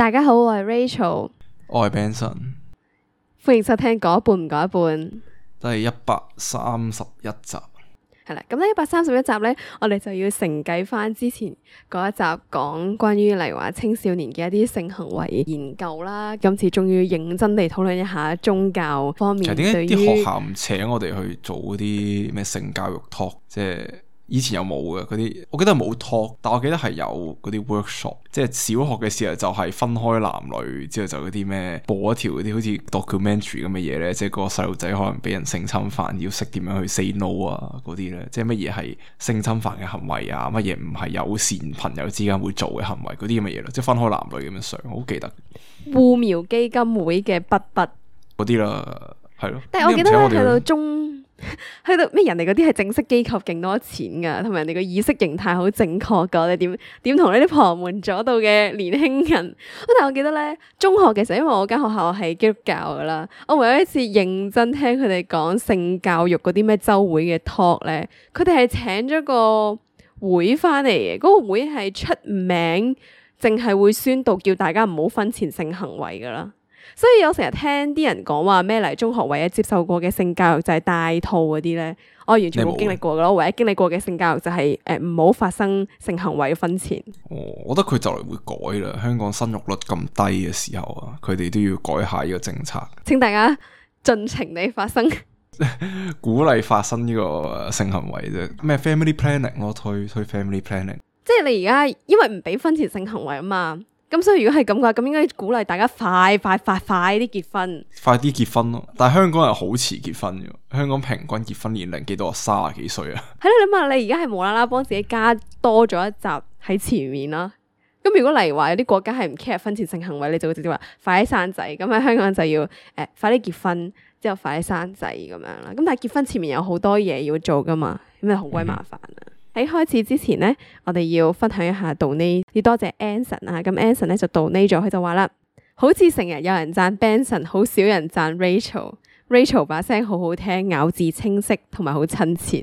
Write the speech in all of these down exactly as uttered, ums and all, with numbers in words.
大家好，我係 Rachel， 我係 Benson， 歡迎收聽講一半唔講一半， 第一百三十一集。 係啦，咁呢一百三十一集呢，我哋就要承繼翻之前嗰一集講關於例如話青少年嘅一啲性行為研究啦。今次終於認真地討論一下宗教方面對於。 其實點解啲學校唔請我哋去做嗰啲咩性教育 talk？即係以前有冇嘅嗰啲？我記得冇 talk，但我記得係有嗰啲 workshop。即係小學嘅時候就係分開男女，之後就嗰啲咩播一條嗰啲好似 documentary 咁嘅嘢咧，即係個細路仔可能俾人性侵犯，要識點樣去 say no 啊嗰啲咧，即係乜嘢係性侵犯嘅行為啊，乜嘢唔係友善朋友之間會做嘅行為嗰啲咁嘅嘢咯，即係分開男女咁樣上，我好記得。 護苗基金會嘅筆筆嗰啲啦，係咯。 但係我記得咧，去到中。去到咩人哋嗰啲係正式機構勁多錢噶，同埋人哋個意識形態好正確噶，我哋點點同呢啲旁門左道嘅年輕人？但係我記得咧，中學嘅時候，因為我間學校係基督教噶啦，我唯有一次認真聽佢哋講性教育嗰啲咩周會嘅 talk 咧，佢哋係請咗個會翻嚟嘅，嗰個會係出名，淨係會宣導叫大家唔好婚前性行為噶啦。所以我成日聽啲人講話咩嚟中學唯一接受過嘅性教育就係戴套嗰啲咧，我完全冇經歷過噶咯。唯一經歷過嘅性教育就係誒唔好發生性行為婚前。 哦，我覺得佢就嚟會改啦。香港生育率咁低嘅時候啊，佢哋都要改下呢個政策。 請大家盡情地發生， 鼓勵發生呢個性行為啫。咩 family planning 咯，推推 family planning。 即係你而家因為唔俾婚前性行為啊嘛。咁所以如果係咁嘅話，咁應該鼓勵大家快快快快啲結婚， 快啲結婚咯。但係香港人好遲結婚嘅，香港平均結婚年齡幾多啊？三十幾歲啊？ 係咯，你諗下，你而家係無啦啦幫自己加多咗一集喺前面啦。咁如果例如話有啲國家係唔 care 婚前性行為，你就會直接話快啲生仔。咁喺香港就要誒、呃、快啲結婚之後快啲生仔咁樣啦。咁但係結婚前面有好多嘢要做噶嘛，咁咪好鬼麻煩啊！喺開始之前呢，我哋要分享一下 donate， 要多謝 Anson 啊，咁 Anson 咧就 donate 咗，佢就話啦，好似成日有人讚 Benson， 好少人讚 Rachel，Rachel 把聲好好聽，咬字清晰，同埋好親切。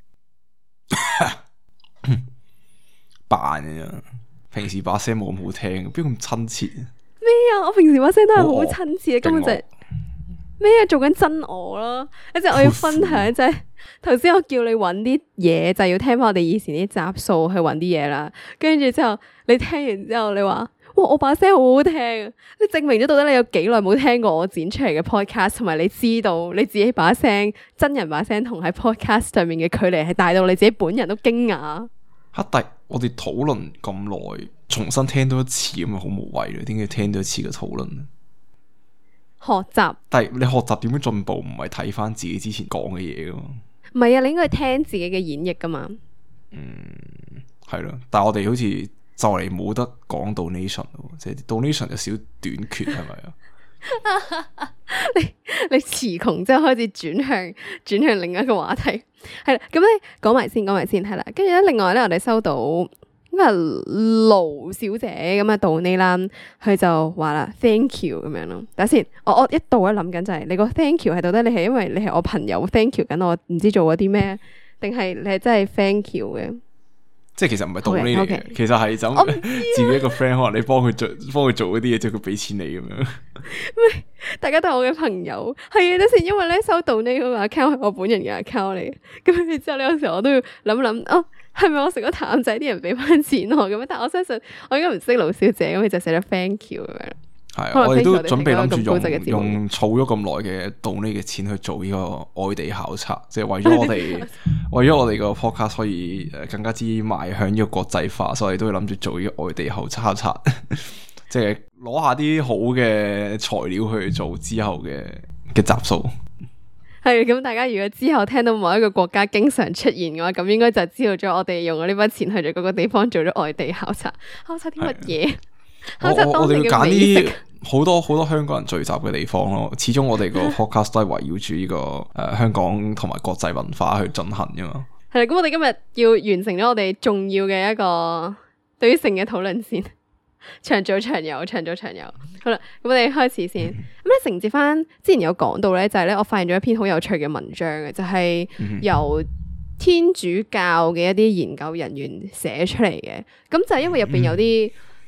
扮嘅啫，平時把聲冇咁好聽，邊咁親切？ 咩啊？我平時把聲都係好親切，根本就係咩啊？做緊真我咯，一陣我要分享就係。頭先我叫你揾啲嘢，就係要聽翻我哋以前啲集數去揾啲嘢啦。跟住之後，你聽完之後，你話：哇，我把聲好好聽啊！你證明咗到底你有幾耐冇聽過我剪出嚟嘅 podcast，同埋你知道你自己把聲真人把聲同喺 podcast 上面嘅距離係大到你自己本人都驚訝。 吓，但我哋討論咁耐，重新聽多一次咁啊，好無謂嘅。點解聽多一次嘅討論？ 學習， 但係你學習點樣進步，唔係睇翻自己之前講嘅嘢噶嘛？ 唔係啊，你應該聽自己嘅演繹噶嘛。 嗯，係咯，但係我哋好似就嚟冇得講 donation 咯，即係 donation 有少短缺，係咪啊？ 你你詞窮之後開始轉向轉向另一個話題，係啦，咁咧講埋先，講埋先，係啦，跟住咧，另外咧，我哋收到咁啊盧小姐咁啊 donate 啦，佢就話啦 thank you 咁樣咯。等下先，我我一度咧諗緊就係、是、你個 thank you 係到底你係因為你係我朋友 thank you 緊我唔知做咗啲咩，定係你係真係 thank you 嘅？ 即係其實唔係 donate 嚟嘅，okay, okay. 其實係就、啊、自己一個 friend 可能你幫佢做幫佢做嗰啲嘢，之後佢俾錢你咁樣。 大家都係我嘅朋友，係啊，等先，因為咧收 donate 嗰個 account 係我本人嘅 account 嚟嘅，咁之後呢有時候我都要諗諗哦。係咪我食咗淡仔啲人俾翻錢我咁樣？但係我相信我應該唔識盧小姐，咁佢就寫咗 thank you 咁樣。 係，我哋都準備諗住用用儲咗咁耐嘅donate嘅錢去做呢個外地考察，即係為咗我哋為咗我哋個 podcast 可以誒更加之邁向呢個國際化，所以都要諗住做呢個外地考察，即係攞下啲好嘅材料去做之後嘅嘅集數。 係咁，大家如果之後聽到某一個國家經常出現嘅話，咁應該就知道咗我哋用咗呢筆錢去咗嗰個地方做咗外地考察，考察啲乜嘢？考察當地嘅美食。 好多好多香港人聚集嘅地方咯，始終我哋個 podcast 都係圍繞住呢個誒、呃、香港同埋國際文化去進行噶嘛。 係啦，咁我哋今日要完成咗我哋重要嘅一個對於性嘅討論先。長做長有，長做長有。好啦，咁我哋開始先。咁咧承接翻之前有講到咧，就係咧我發現咗一篇好有趣嘅文章嘅，就係由天主教嘅一啲研究人員寫出嚟嘅。咁就係因為入邊有啲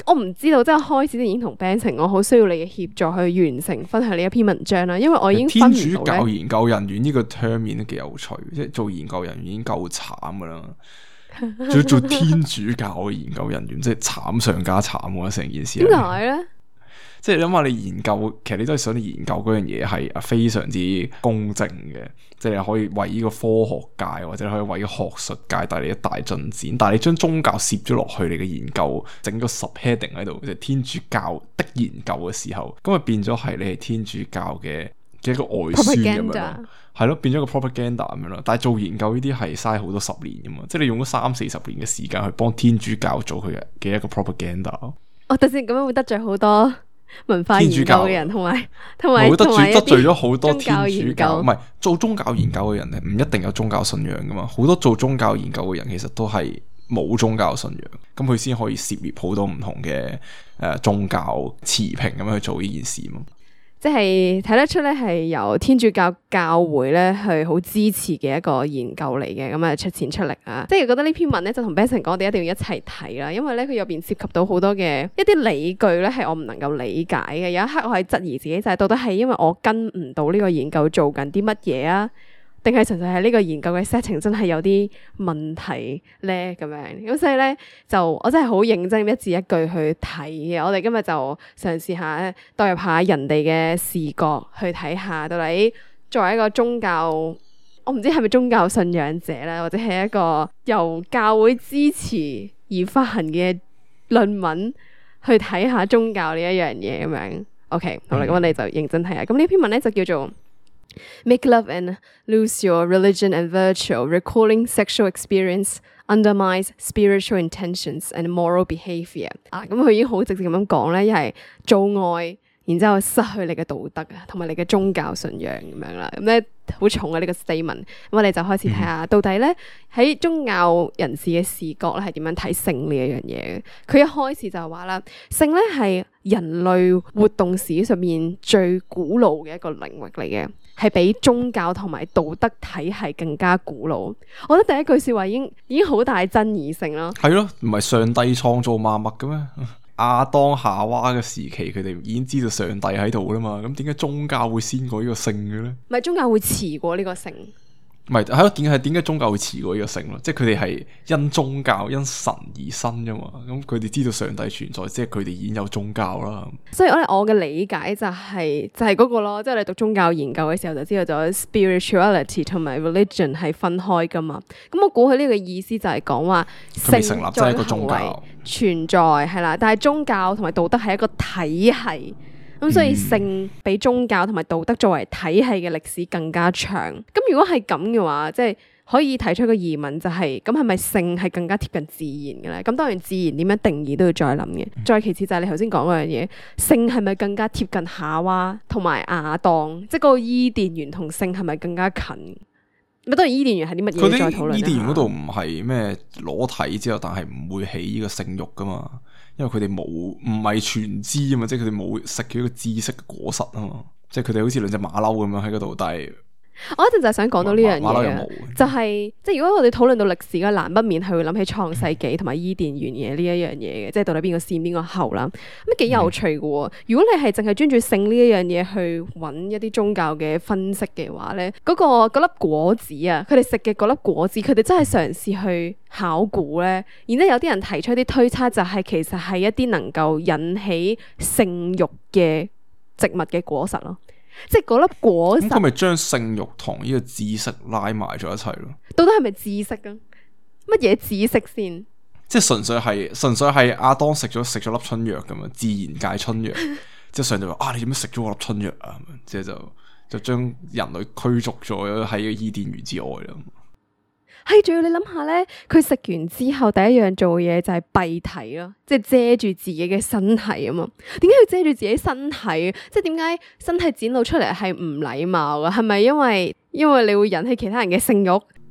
我唔知道，即係開始已經同 Benson 我好需要你嘅協助去完成分享呢一篇文章啦，因為我已經分天主唔到咧。 教研究人員呢個 term 都幾有趣，即係做研究人員已經夠慘噶啦，仲要做天主教嘅研究人員，即係慘上加慘喎！成件事點解咧？ 即係你諗下，你研究其實你都係想你研究嗰樣嘢係非常之公正嘅，即係你可以為呢個科學界或者可以為個學術界帶嚟一大進展。但係你將宗教攝咗落去你嘅研究，整個 subheading 喺度，即係天主教的研究嘅時候，咁啊變咗係你係天主教嘅嘅一個外宣咁樣咯，係咯，變咗個 propaganda 咁樣咯。但係做研究呢啲係嘥好多十年噶嘛，即係你用咗三四十年嘅時間去幫天主教做佢嘅嘅一個 propaganda。 我突然咁樣會得罪好多文化研究嘅人，同埋同埋會得罪得罪咗好多宗教天主教，唔係做宗教研究嘅人咧，唔一定有宗教信仰噶嘛。好多做宗教研究嘅人其實都係冇宗教信仰，咁佢先可以涉獵好多唔同嘅誒、呃、宗教持平咁樣去做呢件事嘛。 即係睇得出咧，係由天主教教會咧去好支持嘅一個研究嚟嘅，咁啊出錢出力啊！即係覺得呢篇文咧就同 Benson 講，我哋一定要一齊睇啦，因為咧佢入邊涉及到好多嘅一啲理據咧，係我唔能夠理解嘅。有一刻我係質疑自己，就係、是、到底係因為我跟唔到呢個研究做緊啲乜嘢啊？定係純粹係呢個研究嘅 setting 真係有啲問題咧咁樣，咁所以咧就我真係好認真一字一句去睇嘅。我哋今日就嘗試下代入下人哋嘅視角去睇下，到底作為一個宗教，我唔知係咪宗教信仰者咧，或者係一個由教會支持而發行嘅論文，去睇下宗教呢一樣嘢咁樣。OK， 好啦，咁我哋就認真睇下。咁呢篇文咧就叫做Make love and lose your religion and virtue. Recalling sexual experience undermines spiritual intentions and moral behaviour. 啊，咁佢已經好直接咁樣講咧，一係做愛，然之後失去你嘅道德啊，同埋你嘅宗教信仰咁樣啦。咁咧好重嘅呢個 statement。咁我哋就開始睇下，到底咧喺宗教人士嘅視角咧係點樣睇性呢一樣嘢。佢一開始就話啦，性咧係人類活動史上面最古老嘅一個領域嚟嘅。係比宗教同埋道德體系更加古老。我覺得第一句說話已經已經好大爭議性啦。係咯，唔係上帝創造萬物嘅咩？亞當夏娃嘅時期，佢哋已經知道上帝喺度啦嘛。咁點解宗教會先過呢個性嘅咧？ 唔係宗教會遲過呢個性。 唔係，係咯？點解點解宗教會遲過呢個性咯？即係佢哋係因宗教因神而生噶嘛？咁佢哋知道上帝存在，即係佢哋已經有宗教啦。 所以我我嘅理解就係、是、就係、是、嗰個咯，即係你讀宗教研究嘅時候就知道咗 spirituality 同埋 religion 係分開噶嘛。咁我估佢呢個意思就係講話性成立即係一個宗教存在係啦，但係宗教同埋道德係一個體系。咁所以性比宗教同埋道德作為體系嘅歷史更加長。咁如果係咁嘅話，即係可以提出一個疑問、就是，就係咁係咪性係更加貼近自然嘅咧？咁當然自然點樣定義都要再諗嘅。再其次就係你頭先講嗰樣嘢，性係咪更加貼近夏娃同埋亞當？即係嗰個伊甸園同性係咪更加近？咪當然伊甸園係啲乜嘢再討論。 伊甸園嗰度唔係咩裸體之後，但係唔會起呢個性慾噶嘛。因為佢哋冇唔係全知啊嘛，即係佢哋冇食佢一個知識嘅果實啊嘛，即係佢哋好似兩隻馬騮咁樣喺嗰度，但係我一陣就係想講到呢樣嘢啊，就係、是、即係如果我哋討論到歷史嘅難不免係會諗起創世紀同埋伊甸園嘅呢一樣嘢嘅，即係到底邊個先邊個後啦，咁幾有趣嘅喎。如果你係淨係專注性呢一樣嘢去揾一啲宗教嘅分析嘅話咧，嗰、嗰個嗰粒果子啊，佢哋食嘅嗰粒果子，佢哋真係嘗試去考古咧，然之後有啲人提出一啲推測，就係其實係一啲能夠引起性慾嘅植物嘅果實咯。即係嗰粒果實，咁佢咪將性慾同呢個知識拉埋咗一齊咯？ 到底係咪知識啊？乜嘢知識先？ 即係純粹係純粹係亞當食咗食咗粒春藥咁啊，自然界春藥。即係上帝話啊，你做咩食咗我粒春藥啊？即係就就將人類驅逐咗喺個伊甸園之外啦。 係，仲要你諗下咧，佢食完之後第一樣做嘅嘢就係蔽體咯，即係遮住自己嘅身體啊嘛。點解要遮住自己身體？即係點解身體展露出嚟係唔禮貌噶？係咪因為因為你會引起其他人嘅性慾？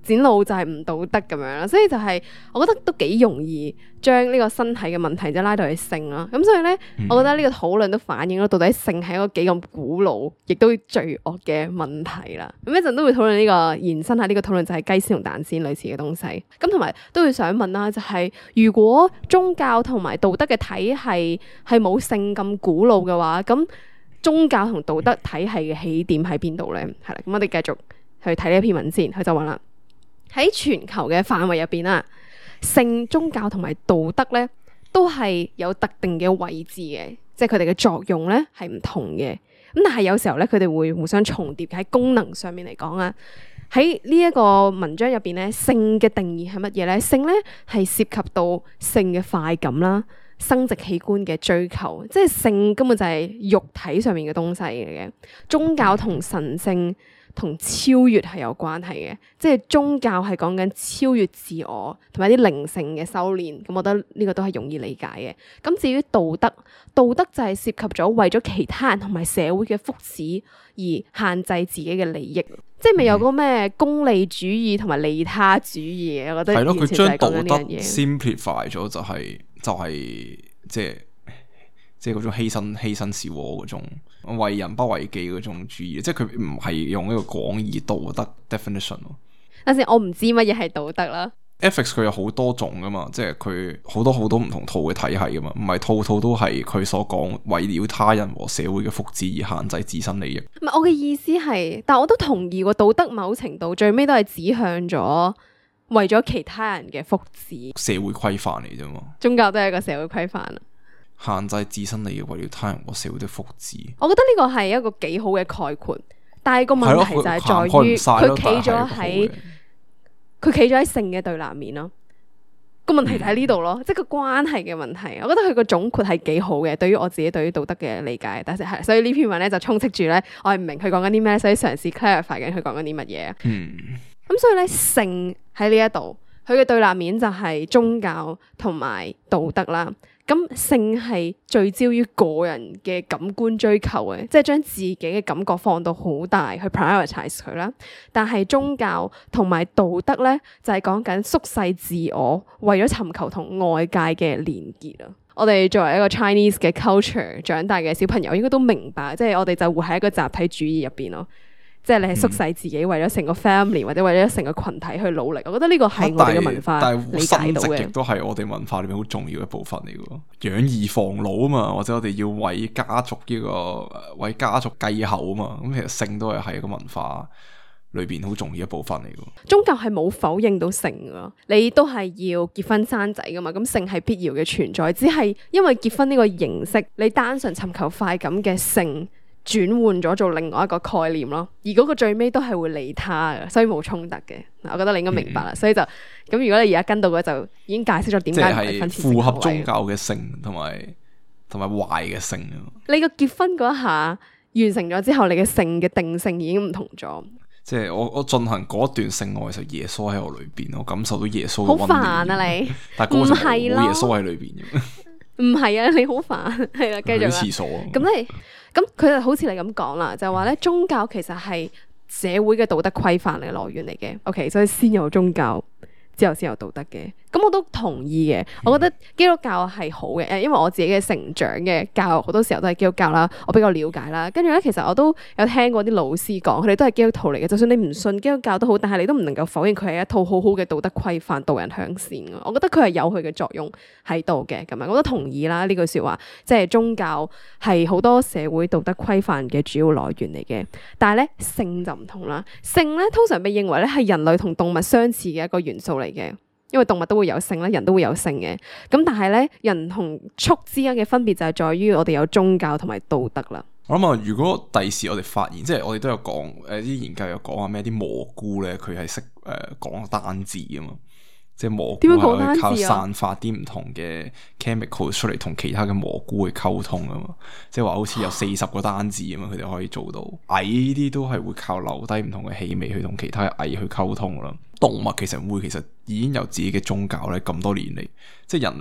展露就係唔道德咁樣啦，所以就係我覺得都幾容易將呢個身體嘅問題就拉到去性啦。咁所以咧， 嗯、 我覺得呢個討論都反映咗到底性係一個幾咁古老，亦都罪惡嘅問題啦。咁一陣都會討論呢、這個延伸下呢個討論就係雞先同蛋先類似嘅東西。咁同埋都會想問啦，就係、是、如果宗教同埋道德嘅體系係冇性咁古老嘅話，咁宗教同道德體系嘅起點喺邊度咧？係啦，咁我哋繼續去睇呢一篇文先。佢就話啦，喺全球嘅範圍入邊啦，性、宗教同埋道德咧都係有特定嘅位置嘅，即係佢哋嘅作用咧係唔同嘅。咁但係有時候咧，佢哋會互相重疊喺功能上面嚟講啊。喺呢一個文章入邊咧，性嘅定義係乜嘢咧？性咧係涉及到性嘅快感啦、生殖器官嘅追求，即係性根本就係肉體上面嘅東西嚟嘅。宗教同神聖同超越係有關係嘅，即係宗教係講緊超越自我同埋啲靈性嘅修煉，咁我覺得呢個都係容易理解嘅。咁至於道德，道德就係涉及咗為咗其他人同埋社會嘅福祉而限制自己嘅利益，即係咪有個咩功利主義同埋利他主義嘅？我覺得係咯，佢將道德嘢 simplify 咗就係就係即係即係嗰種犧牲犧牲小我嗰種為人不為己嗰種主義，即係佢唔係用呢個廣義道德 definition 咯。 但是我唔知乜嘢係道德啦。 ethics 佢有好多種噶嘛，即係佢好多好多唔同套嘅體系噶嘛，唔係套套都係佢所講為了他人和社會嘅福祉而限制自身利益。 唔係，我嘅意思係，但我都同意個道德某程度最尾都係指向咗為咗其他人嘅福祉， 社會規範嚟啫嘛。 宗教都係一個社會規範啊。 限制自身利益為了他人和社會的福祉， 我覺得呢個係一個幾好嘅概括，但係個問題就係在於佢企咗喺佢企咗喺性嘅對立面咯。個問題就喺呢度咯，嗯、即係個關係嘅問題。我覺得佢個總括係幾好嘅，對於我自己對於道德嘅理解。但係係所以呢篇文咧就充斥住咧，我係唔明佢講緊啲咩，所以嘗試 clarify 緊佢講緊啲乜嘢。 嗯， 咁所以咧性喺呢一度，佢嘅對立面就係宗教同埋道德啦。咁性係聚焦於個人嘅感官追求嘅，即係將自己嘅感覺放到好大去 prioritize 佢啦。但係宗教同埋道德咧，就係講緊縮細自我，為咗尋求同外界嘅連結啊。我哋作為一個 Chinese 嘅 culture 長大嘅小朋友，應該都明白，即係我哋就活喺一個集體主義入邊咯。即係你係縮細自己，為咗成個 family 或者為咗成個群體去努力，我覺得呢個係我哋嘅文化理解到嘅。 亦都係我哋文化裏面好重要嘅部分嚟嘅，養兒防老啊嘛，或者我哋要為家族呢個為家族繼後啊嘛。咁其實性都係係一個文化裏邊好重要一部分嚟嘅。 宗教係冇否認到性噶，你都係要結婚生仔噶嘛。咁性係必要嘅存在，只係因為結婚呢個形式，你單純尋求快感嘅性轉換咗做另外一個概念咯，而嗰個最尾都係會利他嘅，所以冇衝突嘅。我覺得你應該明白啦，嗯、所以就咁。如果你而家跟到嘅就已經解釋咗點解唔係婚前性行為，符合宗教嘅性同埋同埋壞嘅性。 你個結婚嗰一下完成咗之後，你嘅性嘅定性已經唔同咗。 即係我我進行嗰段性愛嘅時候，耶穌喺我裏邊，我感受到耶穌。 好煩啊你！ 但係嗰個冇耶穌喺裏邊嘅。 唔係啊，你好煩，係啦，繼續啦。 去廁所。 咁你咁佢就好似你咁講啦，就話咧宗教其實係社會嘅道德規範嘅來源嚟嘅。OK，所以先有宗教，之後先有道德嘅。咁我都同意嘅。我覺得基督教係好嘅，誒，因為我自己嘅成長嘅教育好多時候都係基督教啦，我比較了解啦。跟住咧，其實我都有聽過啲老師講，佢哋都係基督徒嚟嘅。就算你唔信基督教都好，但係你都唔能夠否認佢係一套好好嘅道德規範，導人向善。我覺得佢係有佢嘅作用喺度嘅。咁樣我都同意啦呢句說話，即係宗教係好多社會道德規範嘅主要來源嚟嘅。但係咧性就唔同啦，性咧通常被認為咧係人類同動物相似嘅一個元素嚟嘅。因為動物都會有性啦，人都會有性嘅。咁但係咧，人同畜之間嘅分別就係在於我哋有宗教同埋道德啦。 我諗啊，如果第時我哋發現，即係我哋都有講，誒啲研究有講話咩啲蘑菇咧，佢係識誒講單字噶嘛。即係蘑菇係靠散發啲唔同嘅 chemical 出嚟，同其他嘅蘑菇去溝通啊嘛。即係話好似有四十個單字啊嘛，佢哋可以做到。蟻呢啲都係會靠留低唔同嘅氣味去同其他嘅蟻去溝通啦。動物其實會其實已經有自己嘅宗教咧，咁多年嚟，即係人類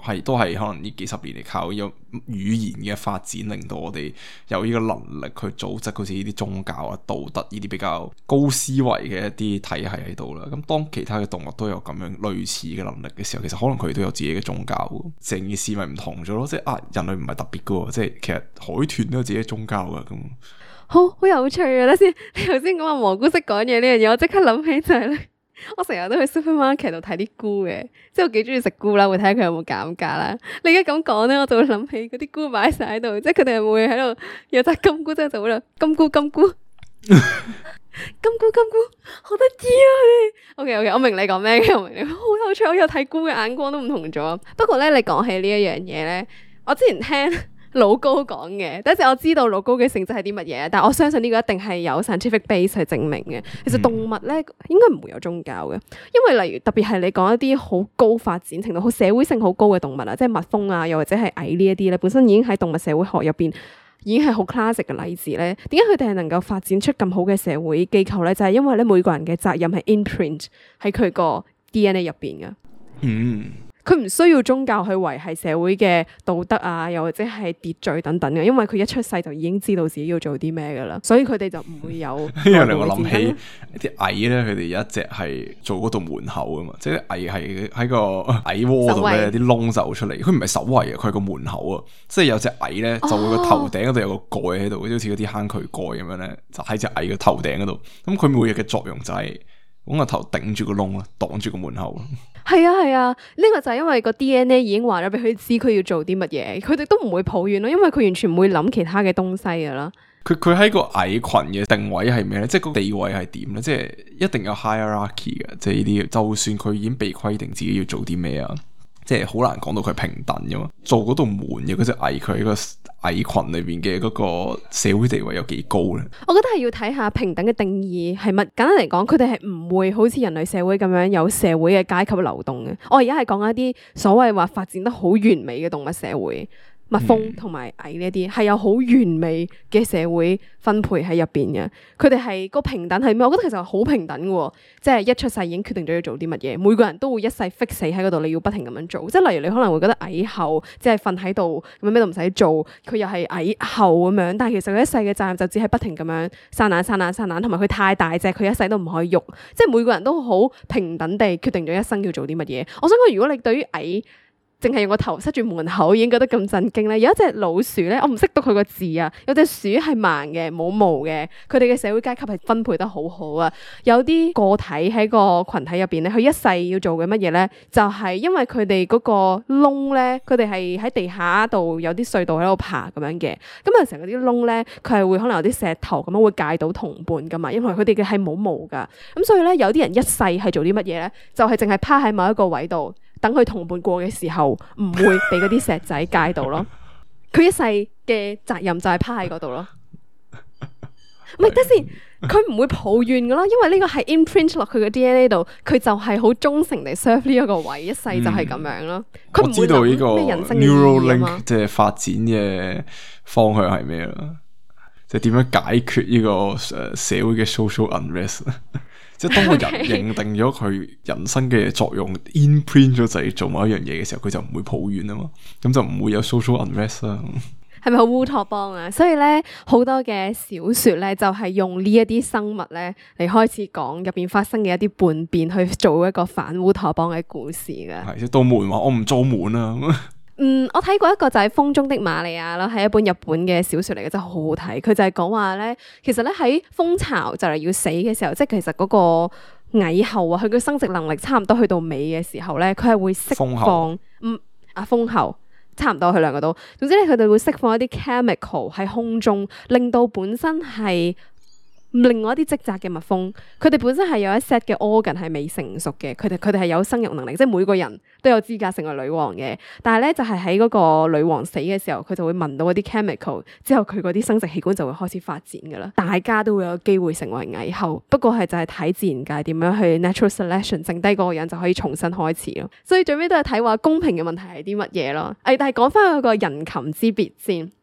係都係可能呢幾十年嚟靠有語言嘅發展，令到我哋有呢個能力去組織好似呢啲宗教啊、道德呢啲比較高思維嘅一啲體系喺度啦。咁當其他嘅動物都有咁樣類似嘅能力嘅時候，其實可能佢哋都有自己嘅宗教，成件事咪唔同咗咯。即係啊，人類唔係特別噶，即係其實海豚都有自己嘅宗教噶咁。 好好有趣啊！等先，你頭先講話蘑菇識講嘢呢樣嘢，我即刻諗起就係咧，我成日都去 supermarket 度睇啲菇嘅，即係我幾中意食菇啦，會睇下佢有冇減價啦。你而家咁講咧，我就會諗起嗰啲菇擺晒喺度，即係佢哋係會喺度有隻金菇，即係就會啦，金菇金菇，金菇金菇，好得意啊！你 OK OK，我明你講咩嘅，我明你好有趣，我有睇菇嘅眼光都唔同咗。不過咧，你講起呢一樣嘢咧，我之前聽老高講嘅，第一次我知道老高嘅性質係啲乜嘢，但我相信呢個一定係有 scientific base 去證明嘅。其實動物咧應該唔會有宗教嘅，因為例如特別係你講一啲好高發展程度、好社會性好高嘅動物啊，即係蜜蜂啊，又或者係蟻呢一啲咧，本身已經喺動物社會學入邊已經係好 classic 嘅例子咧。點解佢哋係能夠發展出咁好嘅社會機構咧？就係因為咧每個人嘅責任係 imprint 喺佢個 D N A 入邊嘅。 嗯。 佢唔需要宗教去維繫社會嘅道德啊，又或者係秩序等等嘅，因為佢一出世就已經知道自己要做啲咩噶啦，所以佢哋就唔會有。因為令我諗起啲蟻咧，佢哋有一隻係做嗰道門口啊嘛，即係蟻係喺個蟻窩度咧，啲窿走出嚟。佢唔係守衛啊，佢係個門口啊，即係有隻蟻咧就會個頭頂嗰度有個蓋喺度，好似嗰啲坑渠蓋咁樣咧，就喺隻蟻嘅頭頂嗰度。咁佢每日嘅作用就係揾個頭頂住個窿啊，擋住個門口。 係啊係啊，呢、這個就係因為個 D N A 已經話咗俾佢知佢要做啲乜嘢，佢哋都唔會抱怨咯，因為佢完全唔會諗其他嘅東西噶啦。 佢佢喺個蟻群嘅定位係咩咧？即係個地位係點咧？即係一定有 hierarchy 嘅，即係呢啲。就算佢已經被規定自己要做啲咩啊，即係好難講到佢係平等噶嘛。做嗰道門嘅嗰隻蟻，佢喺個蟻群裏邊嘅嗰個社會地位有幾高咧？ 我覺得係要睇下平等嘅定義係乜。簡單嚟講，佢哋係唔會好似人類社會咁樣有社會嘅階級流動嘅。我而家係講一啲所謂話發展得好完美嘅動物社會。蜜蜂同埋蟻呢啲係有好完美嘅社會分配喺入邊嘅，佢哋係個平等係咩？我覺得其實好平等嘅，即係一出世已經決定咗要做啲乜嘢，每個人都會一世 fix 死喺嗰度，你要不停咁樣做。即係例如你可能會覺得蟻后即係瞓喺度咁樣咩都唔使做，佢又係蟻后咁樣，但係其實佢一世嘅責任就只係不停咁樣生蛋生蛋生蛋，同埋佢太大隻，佢一世都唔可以喐。即係每個人都好平等地決定咗一生要做啲乜嘢。我想講，如果你對於蟻淨係用個頭塞住門口已經覺得咁震驚咧，有一隻老鼠咧，我唔識讀佢個字啊。有隻鼠係盲嘅，冇毛嘅，佢哋嘅社會階級係分配得好好啊。有啲個體喺個群體入邊咧，佢一世要做嘅乜嘢咧，就係因為佢哋嗰個窿咧，佢哋係喺地下度有啲隧道喺度爬咁樣嘅。咁啊，成嗰啲窿咧，佢係會可能有啲石頭咁樣會界到同伴噶嘛，因為佢哋嘅係冇毛噶。咁所以咧，有啲人一世係做啲乜嘢咧，就係淨係趴喺某一個位度。等佢同伴過嘅時候，唔會俾嗰啲石仔界到咯。佢一世嘅責任就係趴喺嗰度咯。唔係，等先，佢唔會抱怨噶咯，因為呢個係 imprint 落佢嘅 D N A 度，佢就係好忠誠地 serve 呢一個位，一世就係咁樣咯。佢唔、嗯、會諗咩人生嘅意義啊嘛。 即係發展嘅方向係咩啦？即係點樣解決呢個誒社會嘅 social unrest？即係當個人認定咗佢人生嘅作用 imprint 咗就係做某一樣嘢嘅時候，佢就唔會抱怨啊嘛，咁就唔會有 social unrest 啦。 係咪好烏托邦啊？所以咧，好多嘅小說咧，就係用呢一啲生物咧嚟開始講入邊發生嘅一啲叛變，去做一個反烏托邦嘅故事噶。係， 即係到門話我唔做門啊。 嗯，我睇過一個就係《風中的瑪利亞》啦，係一本日本嘅小說嚟嘅，真係好好睇。佢就係講話咧，其實咧喺蜂巢就嚟要死嘅時候，即係其實嗰個蟻后啊，佢嘅生殖能力差唔多去到尾嘅時候咧，佢係會釋放，嗯啊蜂后差唔多佢兩個都，總之咧佢哋會釋放一啲 chemical 喺空中，令到本身係另外一啲職責嘅蜜蜂，佢哋本身係有一 set 嘅 organ 係未成熟嘅，佢哋佢哋係有生育能力，即係每個人都有資格成為女王嘅。但係咧就係喺嗰個女王死嘅時候，佢就會聞到嗰啲 chemical，之後佢嗰啲生殖器官就會開始發展噶啦。大家都會有機會成為蟻后，不過係就係睇自然界點樣去 natural selection，剩低嗰個人就可以重新開始咯。所以最尾都係睇話公平嘅問題係啲乜嘢咯。誒，但係講翻嗰個人禽之別先。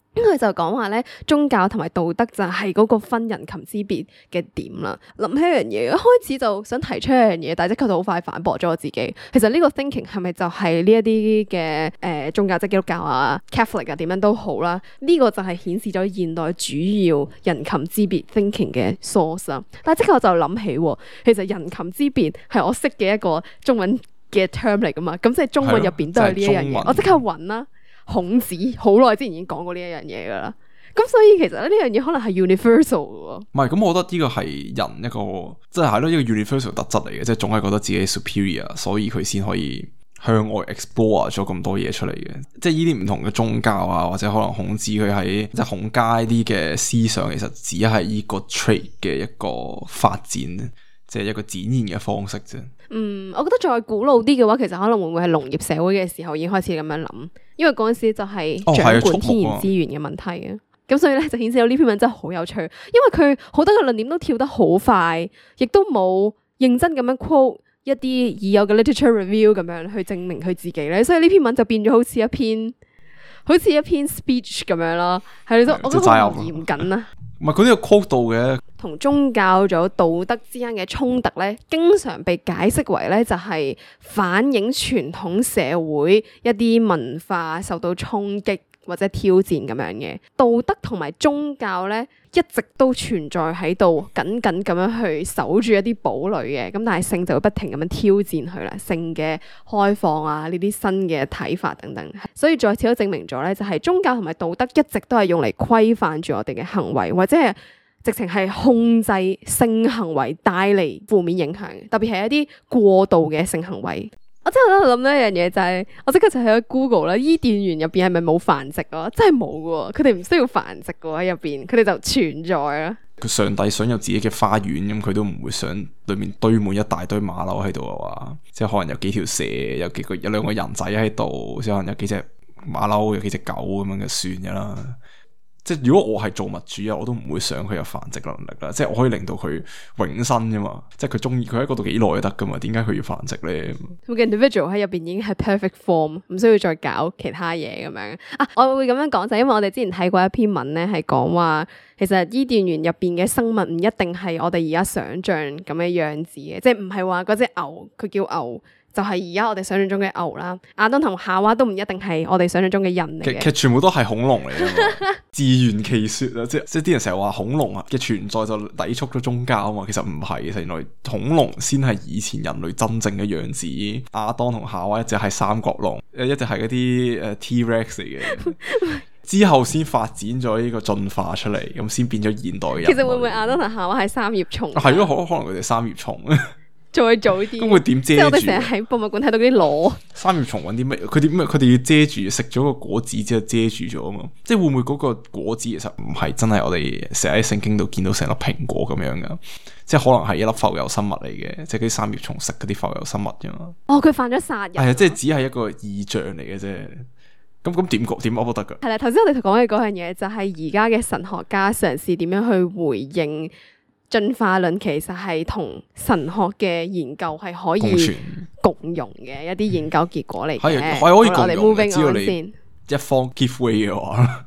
咁佢就講話咧，宗教同埋道德就係嗰個分人禽之別嘅點啦。諗起一樣嘢，一開始就想提出一樣嘢，但係即刻就好快反駁咗我自己。其實呢個 thinking 係咪就係呢一啲嘅誒宗教，即係基督教啊、Catholic 啊點樣都好啦？呢、這個就係顯示咗現代主要人禽之別 thinking 嘅 source 啊。但係即刻我就諗起，其實人禽之別係我識嘅一個中文嘅 term 嚟噶嘛。咁即係中文入邊都有呢一樣嘢。我即刻揾啦。孔子好耐之前已經講過呢一樣嘢噶啦，咁所以其實咧呢樣嘢可能係 universal 嘅。 唔係，咁我覺得呢個係人一個即係係咯，一個 universal 特質嚟嘅，即係總係覺得自己 superior，所以佢先可以向外 explore 咗咁多嘢出嚟嘅。即係呢啲唔同嘅宗教啊，或者可能孔子佢喺即係孔家啲嘅思想，其實只係呢個 trait 嘅一個發展，即係一個展現嘅方式啫。 嗯，我覺得再古老啲嘅話，其實可能會唔會係農業社會嘅時候已經開始咁樣諗，因為嗰陣時就係掌管天然資源嘅問題嘅。咁、哦、所以咧就顯示到呢篇文真係好有趣，因為佢好多嘅論點都跳得好快，亦都冇認真咁樣 quote 一啲已有嘅 literature review 咁樣去證明佢自己咧，所以呢篇文就變咗好似一篇好似一篇 speech 咁樣咯，係都我覺得好嚴謹啊。 唔係佢呢個 quote 到嘅， 同宗教咗道德之間嘅衝突咧，經常被解釋為咧就係反映傳統社會一啲文化受到衝擊或者挑戰咁樣嘅。道德同埋宗教咧一直都存在喺度，緊緊咁樣去守住一啲堡壘嘅。咁但係性就會不停咁樣挑戰佢啦，性嘅開放啊，呢啲新嘅睇法等等。所以再次都證明咗咧，就係宗教同埋道德一直都係用嚟規範住我哋嘅行為，或者係直情係控制性行為帶嚟負面影響，特別係一啲過度嘅性行為。我真係喺度諗到一樣嘢，就係我即刻就喺 Google 啦，伊甸園入邊係咪冇繁殖咯？真係冇嘅，佢哋唔需要繁殖嘅喺入邊，佢哋就存在啦。 佢上帝想有自己嘅花園，咁佢都唔會想裏面堆滿一大堆馬騮喺度嘅話，即係可能有幾條蛇，有幾個有兩個人仔喺度，即係可能有幾隻馬騮，有幾隻狗咁樣就算嘅啦。即係如果我係造物主啊，我都唔會想佢有繁殖能力啦。即係我可以令到佢永生啫嘛。即係佢中意佢喺嗰度幾耐都得噶嘛。點解佢要繁殖咧？ 每個 individual 喺入邊已經係 perfect form， 唔需要再搞其他嘢咁樣啊。我會咁樣講就係因為我哋之前睇過一篇文咧，係講話其實伊甸園入邊嘅生物唔一定係我哋而家想象咁嘅樣子嘅，即係唔係話嗰隻牛佢叫牛。就係而家我哋想象中嘅牛啦，亞當同夏娃都唔一定係我哋想象中嘅人嚟嘅。 其實全部都係恐龍嚟嘅，自圓其說啊！即係即係啲人成日話恐龍啊嘅存在就抵觸咗宗教啊嘛，其實唔係，其實原來恐龍先係以前人類真正嘅樣子。亞當同夏娃一隻係三角龍，誒一隻係嗰啲誒 T-Rex 嚟嘅，之後先發展咗呢個進化出嚟，咁先變咗現代人。 其實會唔會亞當同夏娃係三葉蟲？ 係咯，可可能佢哋三葉蟲。 再早啲， 咁佢點遮住？ 即係我哋成日喺博物館睇到嗰啲螺。 三葉蟲揾啲咩？佢點咩？佢哋要遮住，食咗個果子之後遮住咗啊嘛！即係會唔會嗰個果子其實唔係真係我哋成日喺聖經度見到成粒蘋果咁樣噶？即係可能係一粒浮游生物嚟嘅，即係嗰啲三葉蟲食嗰啲浮游生物啫嘛。 哦，佢犯咗殺人。 係啊，即係只係一個意象嚟嘅啫。咁咁點講點噏都得噶？ 係啦，頭先我哋講嘅嗰樣嘢就係而家嘅神學家嘗試點樣去回應。進化論其實係同神學嘅研究係可以共用嘅一啲研究結果嚟嘅， 係係可以共用嘅。只要你先一方 give way 嘅話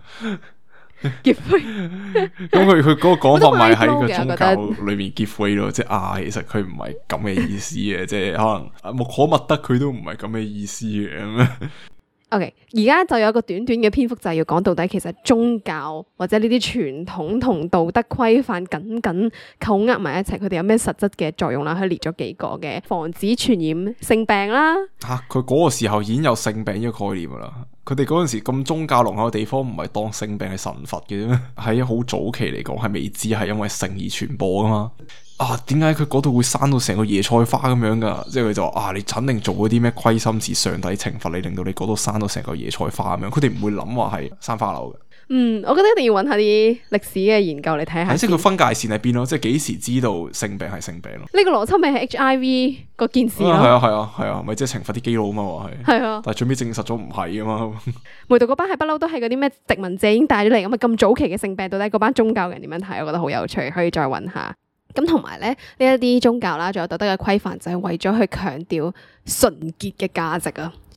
，give way。 咁佢佢嗰個講法咪喺個宗教裏面 give way 咯，即係啊，其實佢唔係咁嘅意思嘅，即係可能穆罕默德佢都唔係咁嘅意思嘅。 OK， 而家就有一個短短嘅篇幅就係要講到底，其實宗教或者呢啲傳統同道德規範緊緊扣握埋一齊，佢哋有咩實質嘅作用啦？佢列咗幾個嘅，防止傳染性病啦。吓、啊， 佢嗰個時候已經有性病呢個概念噶啦。佢哋嗰陣時咁宗教濃厚嘅地方，唔係當性病係神罰嘅咩？喺好早期嚟講，係未知係因為性而傳播噶嘛。啊，點解佢嗰度會生到成個椰菜花咁樣噶？即係佢就話啊，你肯定做嗰啲咩虧心事，上帝懲罰你，令到你嗰度生到成個椰菜花咁樣。佢哋唔會諗話係生花柳嘅。 嗯，我覺得一定要揾下啲歷史嘅研究嚟睇下。 即係佢分界線喺邊咯？即係幾時知道性病係性病咯？ 呢個邏輯咪係 H I V 嗰件事咯？ 係啊係啊係啊，咪即係懲罰啲基佬啊嘛話係。係啊，但係最尾證實咗唔係啊嘛。 梅毒嗰班係不嬲都係嗰啲咩殖民者已經帶咗嚟咁啊，咁早期嘅性病到底嗰班宗教人點樣睇？我覺得好有趣，可以再揾下。咁同埋咧，呢一啲宗教啦，仲有道德嘅規範，就係為咗去強調純潔嘅價值啊。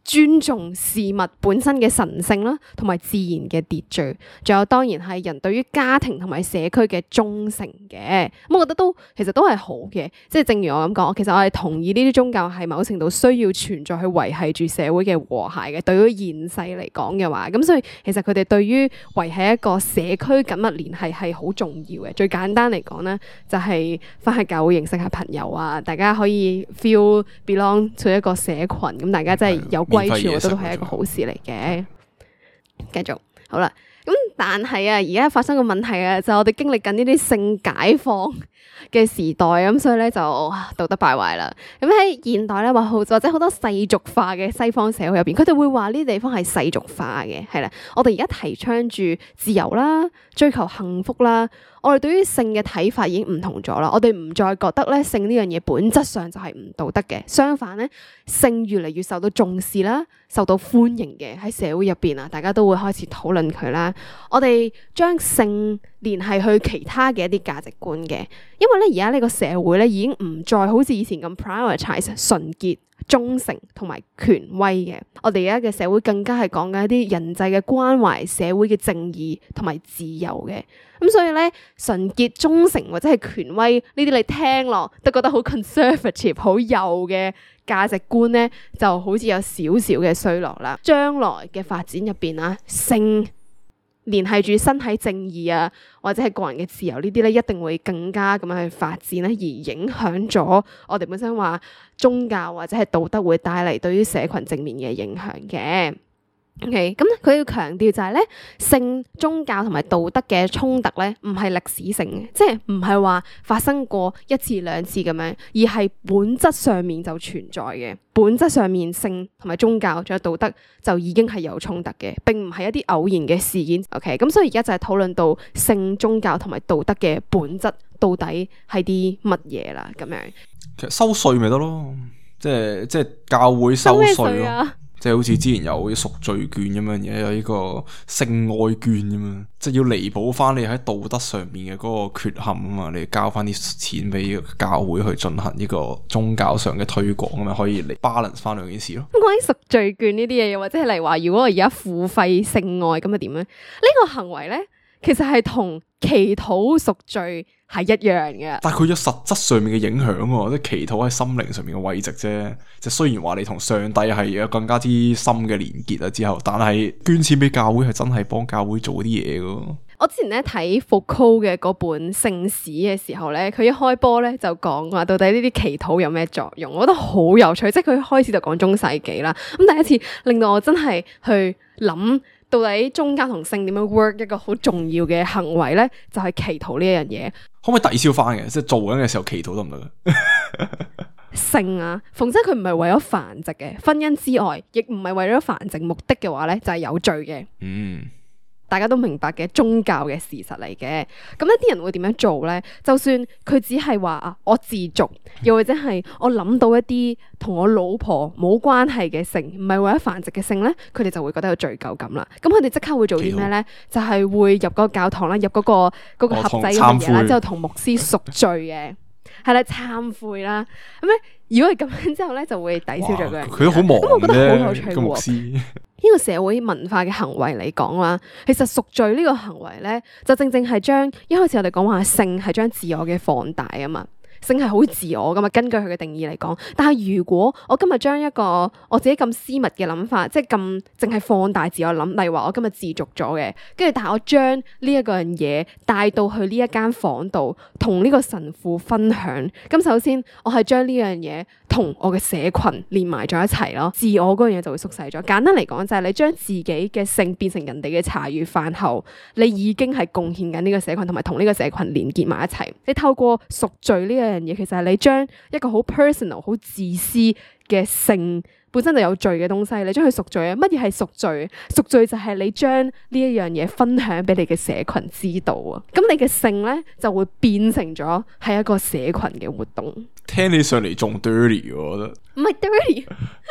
尊重事物本身嘅神聖啦，同埋自然嘅秩序，仲有當然係人對於家庭同埋社區嘅忠誠嘅。咁我覺得都其實都係好嘅，即係正如我咁講，其實我係同意呢啲宗教係某程度需要存在去維繫住社會嘅和諧嘅。對於現世嚟講嘅話，咁所以其實佢哋對於維繫一個社區緊密聯繫係好重要嘅。最簡單嚟講咧，就係翻去教會認識下朋友啊，大家可以 feel belong to 一個社群，咁大家真係有歸處，我覺得都係一個好事嚟嘅。繼續好啦，咁但係啊，而家發生個問題啊，就係我哋經歷緊呢啲性解放嘅時代，咁所以咧就道德敗壞啦。咁喺現代咧，或或者好多世俗化嘅西方社會入邊，佢哋會話呢啲地方係世俗化嘅，係啦。我哋而家提倡住自由啦，追求幸福啦。我哋對於性嘅睇法已經唔同咗啦，我哋唔再覺得咧性呢樣嘢本質上就係唔道德嘅，相反咧性越嚟越受到重視啦，受到歡迎嘅喺社會入邊啊，大家都會開始討論佢啦。我哋將性聯繫去其他嘅一啲價值觀嘅，因為咧而家呢個社會咧已經唔再好似以前咁 prioritize 純潔、忠誠同埋權威嘅，我哋而家嘅社會更加係講緊一啲人際嘅關懷、社會嘅正義同埋自由嘅。咁所以咧，純潔、忠誠或者係權威呢啲，你聽落都覺得好 conservative、好右嘅價值觀咧，就好似有少少嘅衰落啦。將來嘅發展入邊啊，性聯繫住身體正義啊，或者係個人嘅自由呢啲咧，一定會更加咁樣去發展咧，而影響咗我哋本身話宗教或者係道德會帶嚟對於社群正面嘅影響嘅。OK，咁佢要強調就係咧，性、宗教同埋道德嘅衝突咧，唔係歷史性嘅，即係唔係話發生過一次兩次咁樣，而係本質上面就存在嘅。本質上面性同埋宗教仲有道德就已經係有衝突嘅，並唔係一啲偶然嘅事件。OK，咁所以而家就係討論到性、宗教同埋道德嘅本質到底係啲乜嘢啦，咁樣。 其實收稅咪得咯，即係即係教會收稅咯。即係好似之前有啲贖罪券咁樣嘢，有呢個性愛券咁樣，即係要彌補翻你喺道德上面嘅嗰個缺陷啊嘛，你交翻啲錢俾教會去進行呢個宗教上嘅推廣啊嘛，可以嚟 balance 翻兩件事咯。咁講起贖罪券呢啲嘢，又或者係例如話，如果我而家付費性愛咁啊點咧？呢、這個行為咧，其實係同祈禱贖罪係一樣嘅， 但係佢有實質上面嘅影響喎，即係祈禱喺心靈上面嘅慰藉啫。即係雖然話你同上帝係有更加之深嘅連結啊，之後，但係捐錢俾教會係真係幫教會做啲嘢噶。 我之前咧睇福柯嘅嗰本聖史嘅時候咧，佢一開波咧就講話到底呢啲祈禱有咩作用，我覺得好有趣。即係佢一開始就講中世紀啦，咁第一次令到我真係去諗。到底宗教同性點樣 work 一個好重要嘅行為咧，就係祈禱呢一樣嘢。 可唔可以抵消翻嘅？即係做緊嘅時候祈禱得唔得嘅？ 性啊，逢親佢唔係為咗繁殖嘅，婚姻之外，亦唔係為咗繁殖目的嘅話咧，就係有罪嘅。嗯。大家都明白嘅宗教嘅事實嚟嘅，咁咧啲人會點樣做咧？就算佢只係話啊，我自瀆，又或者係我諗到一啲同我老婆冇關係嘅性，唔係為咗繁殖嘅性咧，佢哋就會覺得有罪疚感啦。咁佢哋即刻會做啲咩咧？就係會入嗰個教堂啦，入嗰個嗰個盒仔嘅嘢啦，之後同牧師贖罪嘅，係啦，懺悔啦。咁咧，如果係咁樣之後咧，就會抵消咗佢。 佢都好忙咁我覺得好有趣嘅牧師。 呢個社會文化嘅行為嚟講啦，其實贖罪呢個行為咧，就正正係將一開始我哋講話性係將自我嘅放大啊嘛。性係好自我噶嘛，根據佢嘅定義嚟講。但係如果我今日將一個我自己咁私密嘅諗法，即係咁淨係放大自我諗，例如話我今日自瀆咗嘅，跟住但係我將呢一個樣嘢帶到去呢一間房度，同呢個神父分享。咁首先我係將呢樣嘢同我嘅社群連埋咗一齊咯，自我嗰樣嘢就會縮細咗。簡單嚟講就係你將自己嘅性變成人哋嘅茶餘飯後，你已經係貢獻緊呢個社群，同埋同呢個社群連結埋一齊。你透過贖罪呢樣嘢，其實係你將一個好 personal、好自私嘅性本身就有罪嘅東西，你將佢贖罪啊！乜嘢係贖罪？贖罪就係你將呢一樣嘢分享俾你嘅社群知道啊！咁你嘅性咧就會變成咗係一個社群嘅活動。 聽起上嚟仲 dirty，我覺得唔係 dirty。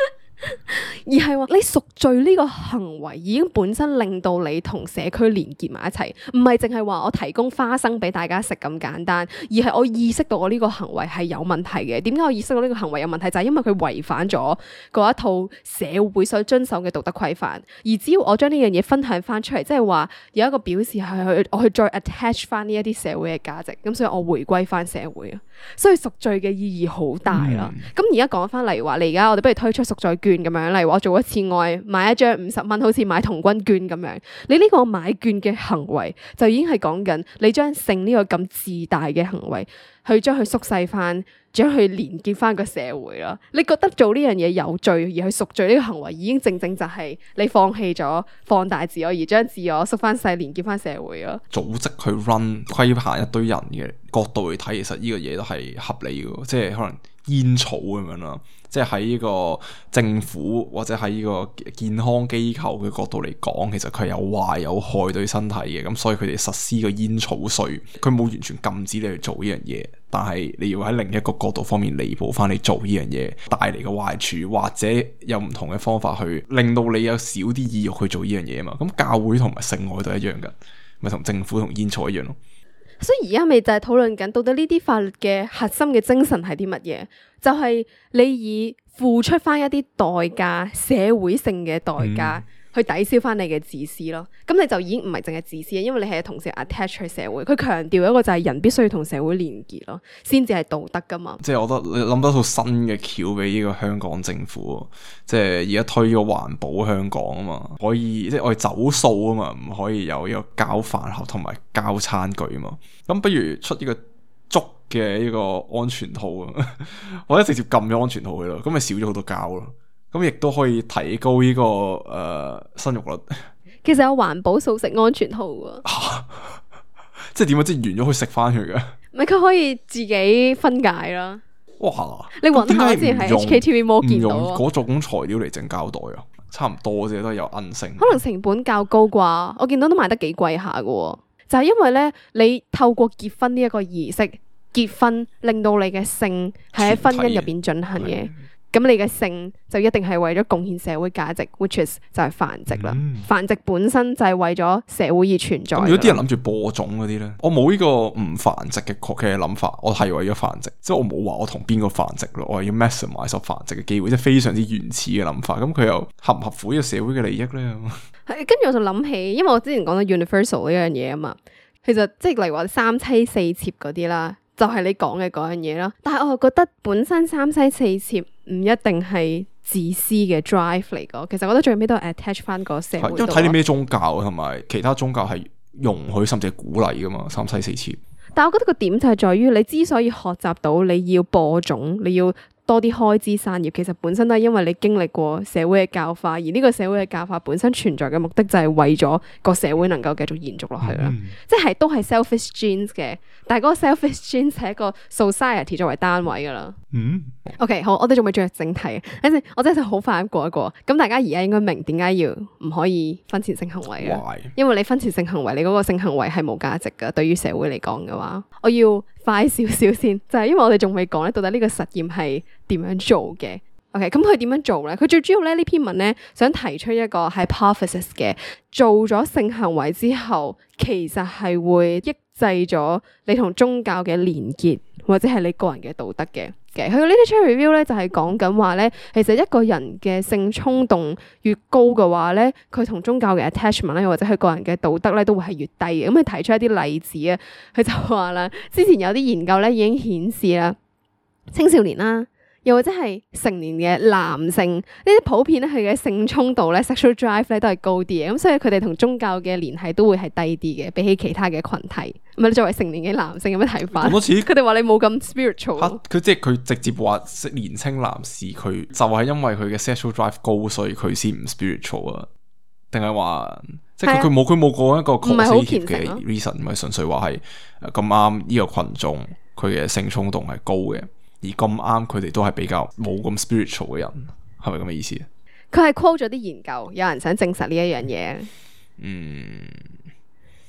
而係話你贖罪呢個行為已經本身令到你同社區連結埋一齊，唔係淨係話我提供花生俾大家食咁簡單，而係我意識到我呢個行為係有問題嘅。點解我意識到呢個行為有問題？就係因為佢違反咗嗰一套社會所遵守嘅道德規範。而只要我將呢樣嘢分享翻出嚟，即係話有一個表示係去我去再 attach 翻呢一啲社會嘅價值，咁所以我回歸翻社會啊。所以贖罪嘅意義好大啦。咁而家講翻，例如話你而家我哋不如推出贖罪券咁樣，例如我做一次愛買一張五十蚊，好似買童軍券咁樣。你呢個買券嘅行為就已經係講緊你將性呢個咁自大嘅行為，去將佢縮細翻，將佢連結翻個社會啦。你覺得做呢樣嘢有罪，而去贖罪呢個行為，已經正正就係你放棄咗放大自我，而將自我縮翻細，連結翻社會咯。 組織去 run 規限一堆人嘅角度去睇，其實呢個嘢都係合理嘅，即係可能煙草咁樣啦。即係喺呢個政府或者喺呢個健康機構嘅角度嚟講，其實佢係有壞有害對身體嘅，咁所以佢哋實施個煙草稅，佢冇完全禁止你去做呢樣嘢，但係你要喺另一個角度方面彌補翻你做呢樣嘢帶嚟嘅壞處，或者有唔同嘅方法去令到你有少啲意欲去做呢樣嘢啊嘛。咁教會同埋性愛都一樣噶，咪同政府同煙草一樣咯。 所以而家咪就係討論緊，到底呢啲法律嘅核心嘅精神係啲乜嘢？就係、是、你以付出翻一啲代價，社會性嘅代價、嗯、去抵消翻你嘅自私咯。咁你就已經唔係淨係自私，因為你係同時 attach 去社會。佢強調一個就係人必須要同社會連結咯，先至係道德噶嘛。即係我覺得你諗到套新嘅橋俾呢個香港政府，即係而家推呢個環保香港啊嘛，可以即係我哋走數啊嘛，唔可以有呢個交飯盒同埋交餐具啊嘛。咁不如出呢個竹嘅呢個安全套啊，或者直接撳咗安全套佢咯，咁咪少咗好多膠咯。咁亦都可以提高呢、這個誒、呃、生育率。 其實有環保素食安全套啊， 即係點啊？即係完咗可以食翻佢嘅？ 咪佢可以自己分解啦。 哇！ 你揾下之前喺 H K T V Mall 見到嗰種材料嚟整膠袋啊，差唔多啫，都係有韌性。 可能成本較高啩，我見到都賣得幾貴下嘅。就係因為咧，你透過結婚呢一個儀式，結婚令到你嘅性係喺婚姻入邊進行嘅，咁你嘅性就一定係為咗貢獻社會價值 ，which is 就係繁殖啦。嗯、繁殖本身就係為咗社會而存在。咁如果啲人諗住播種嗰啲咧，我冇呢個唔繁殖嘅嘅諗法，我係為咗繁殖，即係我冇話我同邊個繁殖咯，我係要 maximize 繁殖嘅機會，即係非常之原始嘅諗法。咁佢又合唔合乎呢個社會嘅利益咧？ 係，跟住我就諗起，因為我之前講到 universal 呢樣嘢啊嘛，其實即係例如話三妻四妾嗰啲啦，就係、是、你講嘅嗰樣嘢啦。但係我又覺得本身三妻四妾唔一定係自私嘅 drive 嚟噶，其實我覺得最尾都係 attach 翻個社會度。因為睇你咩宗教同埋其他宗教係容許甚至係鼓勵噶嘛，三妻四妾。 但係我覺得個點就係在於你之所以學習到你要播種，你要多啲開枝散葉，其實本身都係因為你經歷過社會嘅教化，而呢個社會嘅教化本身存在嘅目的就係為咗個社會能夠繼續延續落去啦。嗯、即係都係 selfish genes 嘅，但係嗰個 selfish genes 係一個 society 作為單位噶啦。嗯，OK， 好，我哋仲未進入正題，等陣我真係好快咁過一過。咁大家而家應該明點解要唔可以婚前性行為啊？Why? 因為你婚前性行為，你嗰個性行為係冇價值噶，對於社會嚟講嘅話，我要快少少先，就係、是、因為我哋仲未講咧，到底呢個實驗係點樣做嘅。OK，咁佢點樣做咧？佢最主要咧呢篇文咧想提出一個 hypothesis 嘅，做咗性行為之後，其實係會抑制咗你同宗教嘅連結，或者係你個人嘅道德嘅。佢嘅 literature review 咧就係講緊話咧，其實一個人嘅性衝動越高嘅話咧，佢同宗教嘅 attachment 咧，或者佢個人嘅道德咧，都會係越低嘅。咁佢提出一啲例子啊，佢就話啦，之前有啲研究咧已經顯示啦，青少年啦，又或者係成年嘅男性，呢啲普遍咧佢嘅性衝動咧 sexual drive 咧都係高啲嘅，咁所以佢哋同宗教嘅聯繫都會係低啲嘅，比起其他嘅群體。唔係你作為成年嘅男性有咩睇法？佢哋話你冇咁 spiritual。佢即係佢直接話年青男士佢就係因為佢嘅 sexual drive 高，所以佢先唔 spiritual 啊？定係話即係佢冇佢冇講一個 causative 嘅 reason，唔係純粹話係咁啱呢個群眾佢嘅性衝動係高嘅。而咁啱佢哋都係比較冇咁 spiritual 嘅人，係咪咁嘅意思？ 佢係 quote 咗啲研究，有人想證實呢一樣嘢。 嗯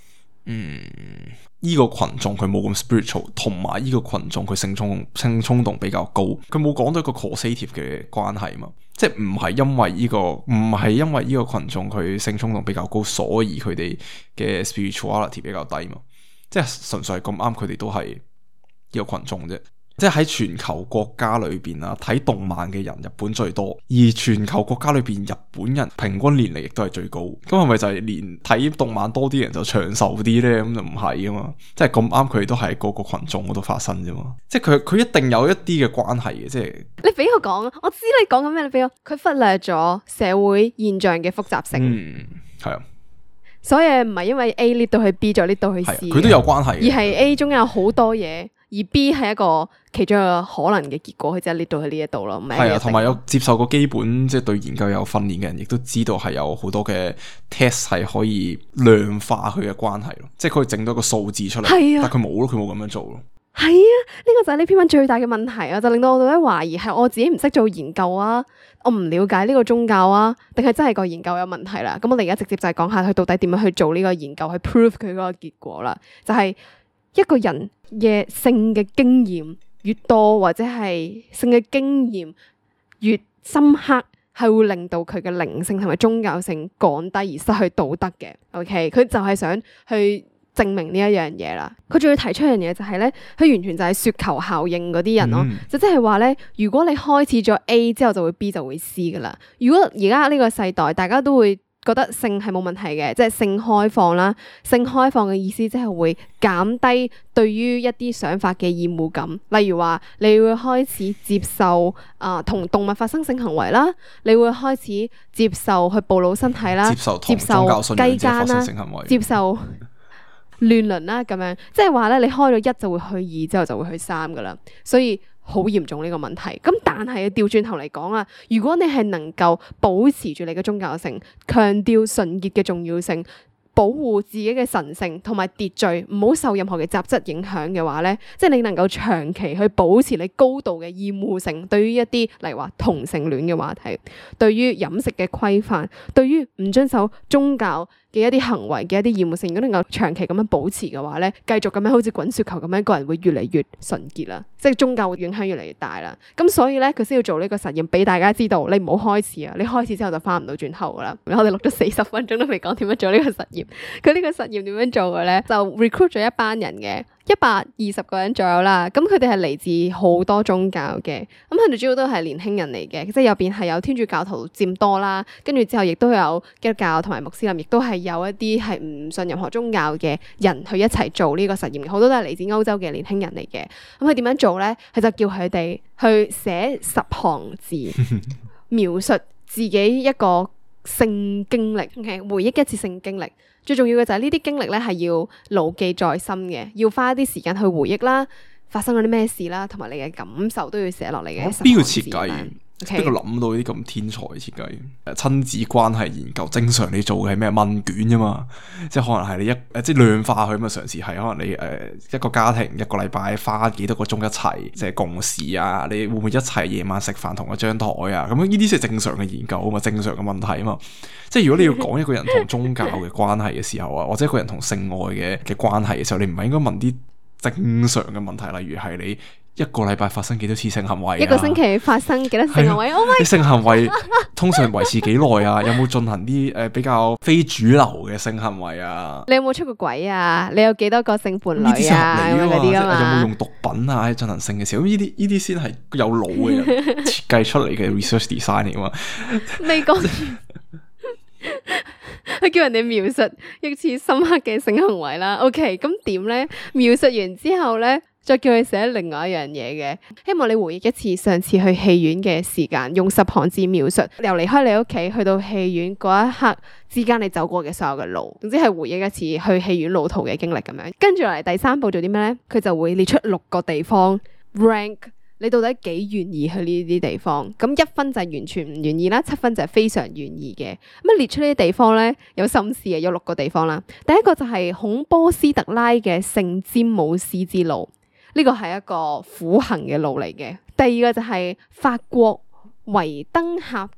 嗯，依、這個群眾佢冇咁 spiritual，同埋依個群眾佢性衝性衝動比較高，佢冇講到一個 causative 嘅關係嘛，即係唔係因為依、這個唔係因為依個群眾佢性衝動比較高，所以佢哋嘅 spirituality 比較低嘛，即係純粹係咁啱佢哋都係依個群眾啫。即係喺全球國家裏邊啊，睇動漫嘅人日本最多，而全球國家裏邊日本人平均年齡亦都係最高。咁係咪就係連睇動漫多啲人就長壽啲呢？咁就唔係啊嘛。即係咁啱佢哋都係個個群眾嗰度發生啫嘛。即係佢佢一定有一啲嘅關係嘅。即係你俾我講，我知你講緊咩？你俾我，佢忽略咗社會現象嘅複雜性。 嗯，係啊。 所以唔係因為 A lead 到去 B 再 lead 到去 C， 佢都有關係。而係 A 中有好多嘢，而 B 係一個其中一個可能嘅結果，佢就係 lead 到去呢一度咯。 係啊，同埋有接受過基本即係、就是、對研究有訓練嘅人，亦都知道係有好多嘅 test 係可以量化佢嘅關係咯。即係佢可以整到一個數字出嚟， 係啊， 但佢冇咯，佢冇咁樣做咯。 係啊，呢個就係呢篇文最大嘅問題啊，就令到我到底懷疑係我自己唔識做研究啊，我唔了解呢個宗教啊，定係真係個研究有問題啦？咁我哋而家直接就係講下佢到底點樣去做呢個研究，去 prove 佢嗰個結果啦。就係一個人嘅性嘅經驗越多，或者係性嘅經驗越深刻，係會令到佢嘅靈性同埋宗教性降低而失去道德嘅。OK，佢就係想去證明呢一樣嘢啦，佢仲要提出一樣嘢就係咧，佢完全就係雪球效應嗰啲人咯，嗯、就即係話咧，如果你開始咗 A 之後就會 B 就會 C 噶啦。如果而家呢個世代大家都會覺得性係冇問題嘅，即係性開放啦，性開放嘅意思即係會減低對於一啲想法嘅厭惡感，例如話你會開始接受啊同、呃、動物發生性行為啦，你會開始接受去暴露身體啦， 接受同宗教信仰之間啦， 接受亂倫啦，咁樣即係話咧，你開咗一就會去二，之後就會去三噶啦，所以好嚴重呢個問題。咁但係調轉頭嚟講啊，如果你係能夠保持住你嘅宗教性，強調純潔嘅重要性，保護自己嘅神聖同埋秩序，唔好受任何嘅雜質影響嘅話咧，即係你能夠長期去保持你高度嘅厭惡性，對於一啲例如話同性戀嘅話題，對於飲食嘅規範，對於唔遵守宗教嘅一啲行為嘅一啲厭惡性，如果能夠長期咁樣保持嘅話咧，繼續咁樣好似滾雪球咁樣，個人會越嚟越純潔啦，即係宗教會影響越嚟越大啦。咁所以咧，佢先要做呢個實驗，俾大家知道，你唔好開始啊！你開始之後就翻唔到轉頭噶啦。我哋錄咗四十分鐘都未講點樣做呢個實驗。佢呢個實驗點樣做嘅咧？就 recruit 咗一班人嘅。一百二十個人左右啦，咁佢哋係嚟自好多宗教嘅，咁佢哋主要都係年輕人嚟嘅，即係入邊係有天主教徒佔多啦，跟住之後亦都有基督教同埋穆斯林，亦都係有一啲係唔信任何宗教嘅人去一齊做呢個實驗，好多都係嚟自歐洲嘅年輕人嚟嘅。咁佢點樣做咧？佢就叫佢哋去寫十行字，描述自己一個性經歷，okay? 回憶一次性經歷。最重要嘅就係呢啲經歷咧，係要牢記在心嘅，要花一啲時間去回憶啦，發生咗啲咩事啦，同埋你嘅感受都要寫落嚟嘅。 邊個設計？邊個諗到呢啲咁天才嘅設計？誒，親子關係研究，正常你做嘅係咩問卷啫嘛？即係可能係你一誒，即係量化佢咁嘅嘗試係，可能你誒、呃、一個家庭一個禮拜花幾多個鐘一齊，即係共事啊？你會唔會一齊夜晚食飯同一張台啊？咁呢啲先係正常嘅研究啊嘛，正常嘅問題啊嘛。即係如果你要講一個人同宗教嘅關係嘅時候啊，或者一個人同性愛嘅嘅關係嘅時候，你唔係應該問啲正常嘅問題，例如係你一個禮拜發生幾多次性行為啊？ 一個星期發生幾多性行為？ Oh my God！ 你性行為通常維持幾耐啊？有冇進行啲誒比較非主流嘅性行為啊？ 你有冇出過軌啊？你有幾多個性伴侶啊？咁嗰啲啊嘛？ 有冇用毒品啊？喺進行性嘅時候，咁呢啲呢啲先係有腦嘅人設計出嚟嘅 research design 嚟噶嘛？ 未講完。佢叫人哋描述一次深刻嘅性行為啦。OK，咁點咧？描述完之後咧，再叫佢寫另外一樣嘢嘅。希望你回憶一次上次去戲院嘅時間，用十行字描述由離開你屋企去到戲院嗰一刻之間你走過嘅所有嘅路，總之係回憶一次去戲院路途嘅經歷咁樣。跟住落嚟第三步做啲咩咧？佢就會列出六個地方 rank。你到底幾願意去呢啲地方？咁一分就係完全唔願意啦，七分就係非常願意嘅。咁列出呢啲地方咧，有心思嘅，有六個地方啦。第一個就係孔波斯特拉嘅聖詹姆斯之路，呢個係一個苦行嘅路嚟嘅。第二個就係法國維登峽谷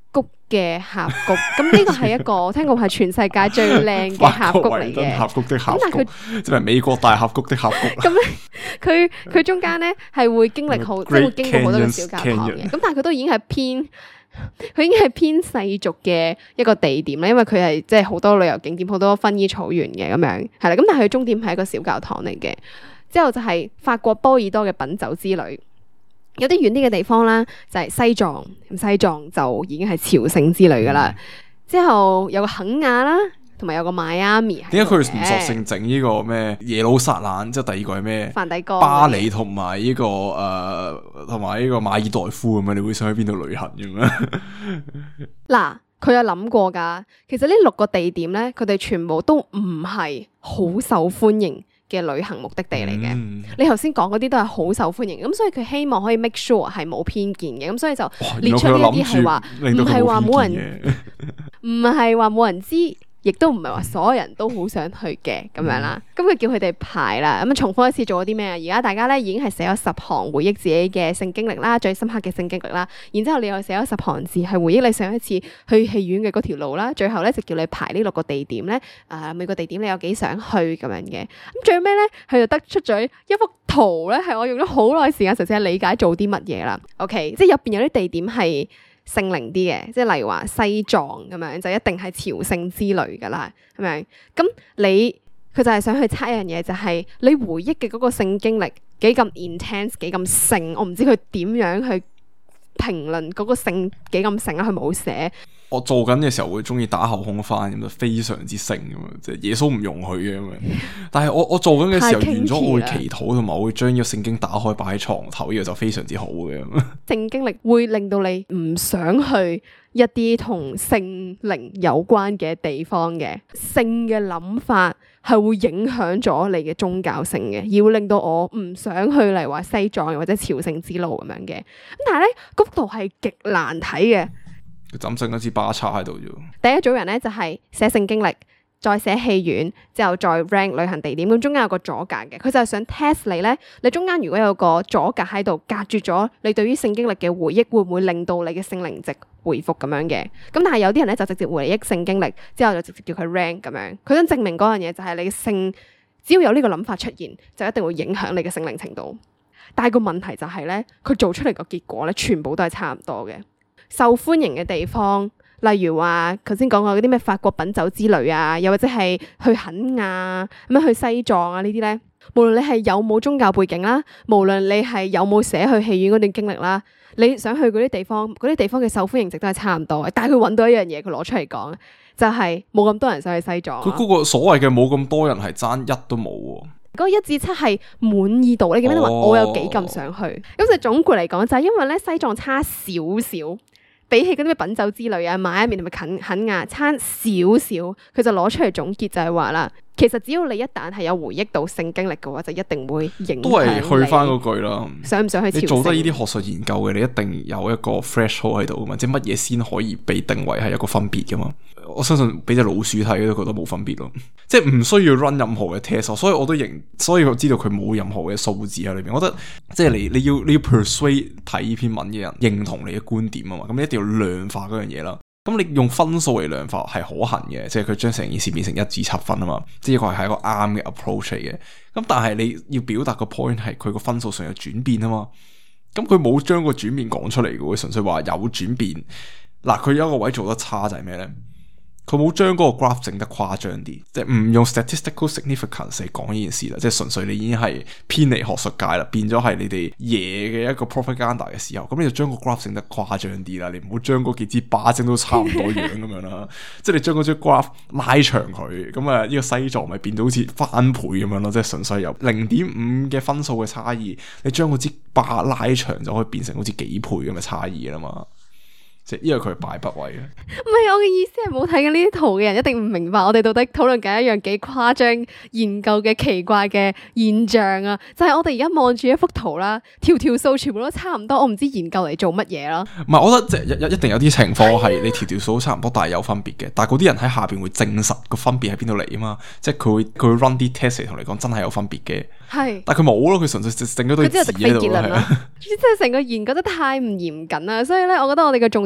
嘅峽谷，咁呢個係一個聽過係全世界最靚嘅峽谷嚟嘅。 峽谷的峽谷， 咁但係佢即係美國大峽谷的峽谷。 咁咧，佢佢中間咧係會經歷好，即係會經過好多個小教堂嘅。咁但係佢都已經係偏。佢已經係偏世俗嘅一個地點啦，因為佢係即係好多旅遊景點，好多薰衣草原嘅咁樣，係啦。咁但係佢終點係一個小教堂嚟嘅。之後就係法國波爾多嘅品酒之旅，有啲遠啲嘅地方啦，就係西藏。咁西藏就已經係朝聖之旅噶啦。之後有個肯亞啦。同埋有個邁阿密， 點解佢唔索性整呢個咩耶路撒冷？即係第二個係咩？ 梵蒂岡、 巴黎同埋呢個誒，同埋呢個馬爾代夫咁樣，你會想去邊度旅行咁樣？ 嗱，佢有諗過㗎。其實呢六個地點咧，佢哋全部都唔係好受歡迎嘅旅行目的地嚟嘅。嗯、你頭先講嗰啲都係好受歡迎，咁所以佢希望可以 make sure 係冇偏見嘅。咁所以就列出呢一啲係話，唔係話冇人，唔係話冇人知。亦都唔係話所有人都好想去嘅咁樣啦，咁佢叫佢哋排啦，咁啊重複一次做咗啲咩啊？而家大家咧已經係寫咗十行回憶自己嘅性經歷啦，最深刻嘅性經歷啦，然之後你又寫咗十行字係回憶你上一次去戲院嘅嗰條路啦，最後咧就叫你排呢六個地點咧，啊、呃、每個地點你有幾想去咁樣嘅，咁最尾咧佢就得出咗一幅圖咧，係我用咗好耐時間嘗試理解做啲乜嘢啦。OK， 即係入邊有啲地點係聖靈啲嘅，即係例如話西藏咁樣，就一定係朝聖之旅噶啦，係咪？咁你佢就係想去測一樣嘢，就係、是、你回憶嘅嗰個性經歷幾咁 intense， 幾咁聖，我唔知佢點樣去評論嗰個聖幾咁聖啦，佢冇寫。 我做緊嘅時候會中意打後空翻咁就非常之聖咁樣，即係耶穌唔容許嘅咁樣。但係我我做緊嘅時候完咗，我會祈禱同埋我會將呢個聖經打開擺喺床頭，呢、這個就非常之好嘅。 性經歷會令到你唔想去一啲同聖靈有關嘅地方嘅，性嘅諗法係會影響咗你嘅宗教性嘅，要令到我唔想去嚟話西藏或者朝聖之路咁樣嘅。咁但係咧，嗰幅圖係極難睇嘅。 佢枕剩一支巴叉喺度啫。 第一組人咧就係寫性經歷，再寫戲院，之後再 rank 旅行地點。咁中間有個阻隔嘅，佢就係想 test 你咧。你中間如果有個阻隔喺度，隔住咗你對於性經歷嘅回憶，會唔會令到你嘅性靈值回復咁樣嘅？咁但係有啲人咧就直接回憶性經歷，之後就直接叫佢 rank 咁樣。佢想證明嗰樣嘢就係你嘅性，只要有呢個諗法出現，就一定會影響你嘅性靈程度。但係個問題就係咧，佢做出嚟個結果咧，全部都係差唔多嘅。受歡迎嘅地方，例如話頭先講過嗰啲咩法國品酒之旅啊，又或者係去肯亞咁樣去西藏啊呢啲咧，無論你係有冇宗教背景啦，無論你係有冇寫去戲院嗰段經歷啦，你想去嗰啲地方，嗰啲地方嘅受歡迎值都係差唔多嘅。但係佢揾到一樣嘢，佢攞出嚟講，就係冇咁多人想去西藏。 佢嗰個所謂嘅冇咁多人係爭一都冇喎。 嗰個一至七係滿意度，你記唔記得話我有幾咁想去？咁就總括嚟講就係因為咧西藏差少少。比起嗰啲咩品酒之旅啊、邁阿密同埋肯肯亞差少少，佢就攞出嚟總結就係話啦，其實只要你一旦係有回憶到性經歷嘅話，就一定會影響你。都係去翻嗰句啦， 想唔想去朝聖？ 你做得呢啲學術研究嘅，你一定有一個 threshold 喺度噶嘛，即係乜嘢先可以被定為係一個分別噶嘛？我相信俾隻老鼠睇都覺得冇分別咯，即係唔需要 run 任何嘅 test，所以我都認，所以我知道佢冇任何嘅數字喺裏邊。我覺得即係你你要你要 persuade 睇呢篇文嘅人認同你嘅觀點啊嘛，咁你一定要量化嗰樣嘢啦。咁你用分數嚟量化係可行嘅，即係佢將成件事變成一至七分啊嘛，即係呢個係一個啱嘅 approach 嚟嘅。咁但係你要表達個 point 係佢個分數上有轉變啊嘛，咁佢冇將個轉變講出嚟嘅，佢純粹話有轉變。嗱，佢有一個位做得差就係咩咧？佢冇將嗰個 graph 整得誇張啲，即係唔用 statistical significance 嚟講呢件事啦，即係純粹你已經係偏離學術界啦，變咗係你哋爺嘅一個 propaganda 嘅時候，咁你就將個 graph 整得誇張啲啦，你唔好將嗰幾支巴整到差唔多樣咁樣啦，即係你將嗰張 graph 拉長佢，咁啊呢個西藏咪變到好似翻倍咁樣咯，即係純粹由零點五嘅分數嘅差異，你將嗰支巴拉長就可以變成好似幾倍咁嘅差異啦嘛。因為佢係敗筆位嘅， 唔係，我嘅意思係冇睇緊呢啲圖嘅人一定唔明白我哋到底討論緊一樣幾誇張研究嘅奇怪嘅現象啊！就係、是、我哋而家望住一幅圖啦，條條數全部都差唔多，我唔知研究嚟做乜嘢咯。 唔係，我覺得即係一一定有啲情況係你條條數都差唔多，但係有分別嘅。但係嗰啲人喺下邊會證實個分別喺邊度嚟啊嘛，即係佢會佢會 run 啲 test 嚟同你講真係有分別嘅。係是，但係佢冇咯，佢純粹整咗堆字喺度。即係成個研究得太唔嚴謹啦，所以咧，我覺得我哋嘅重點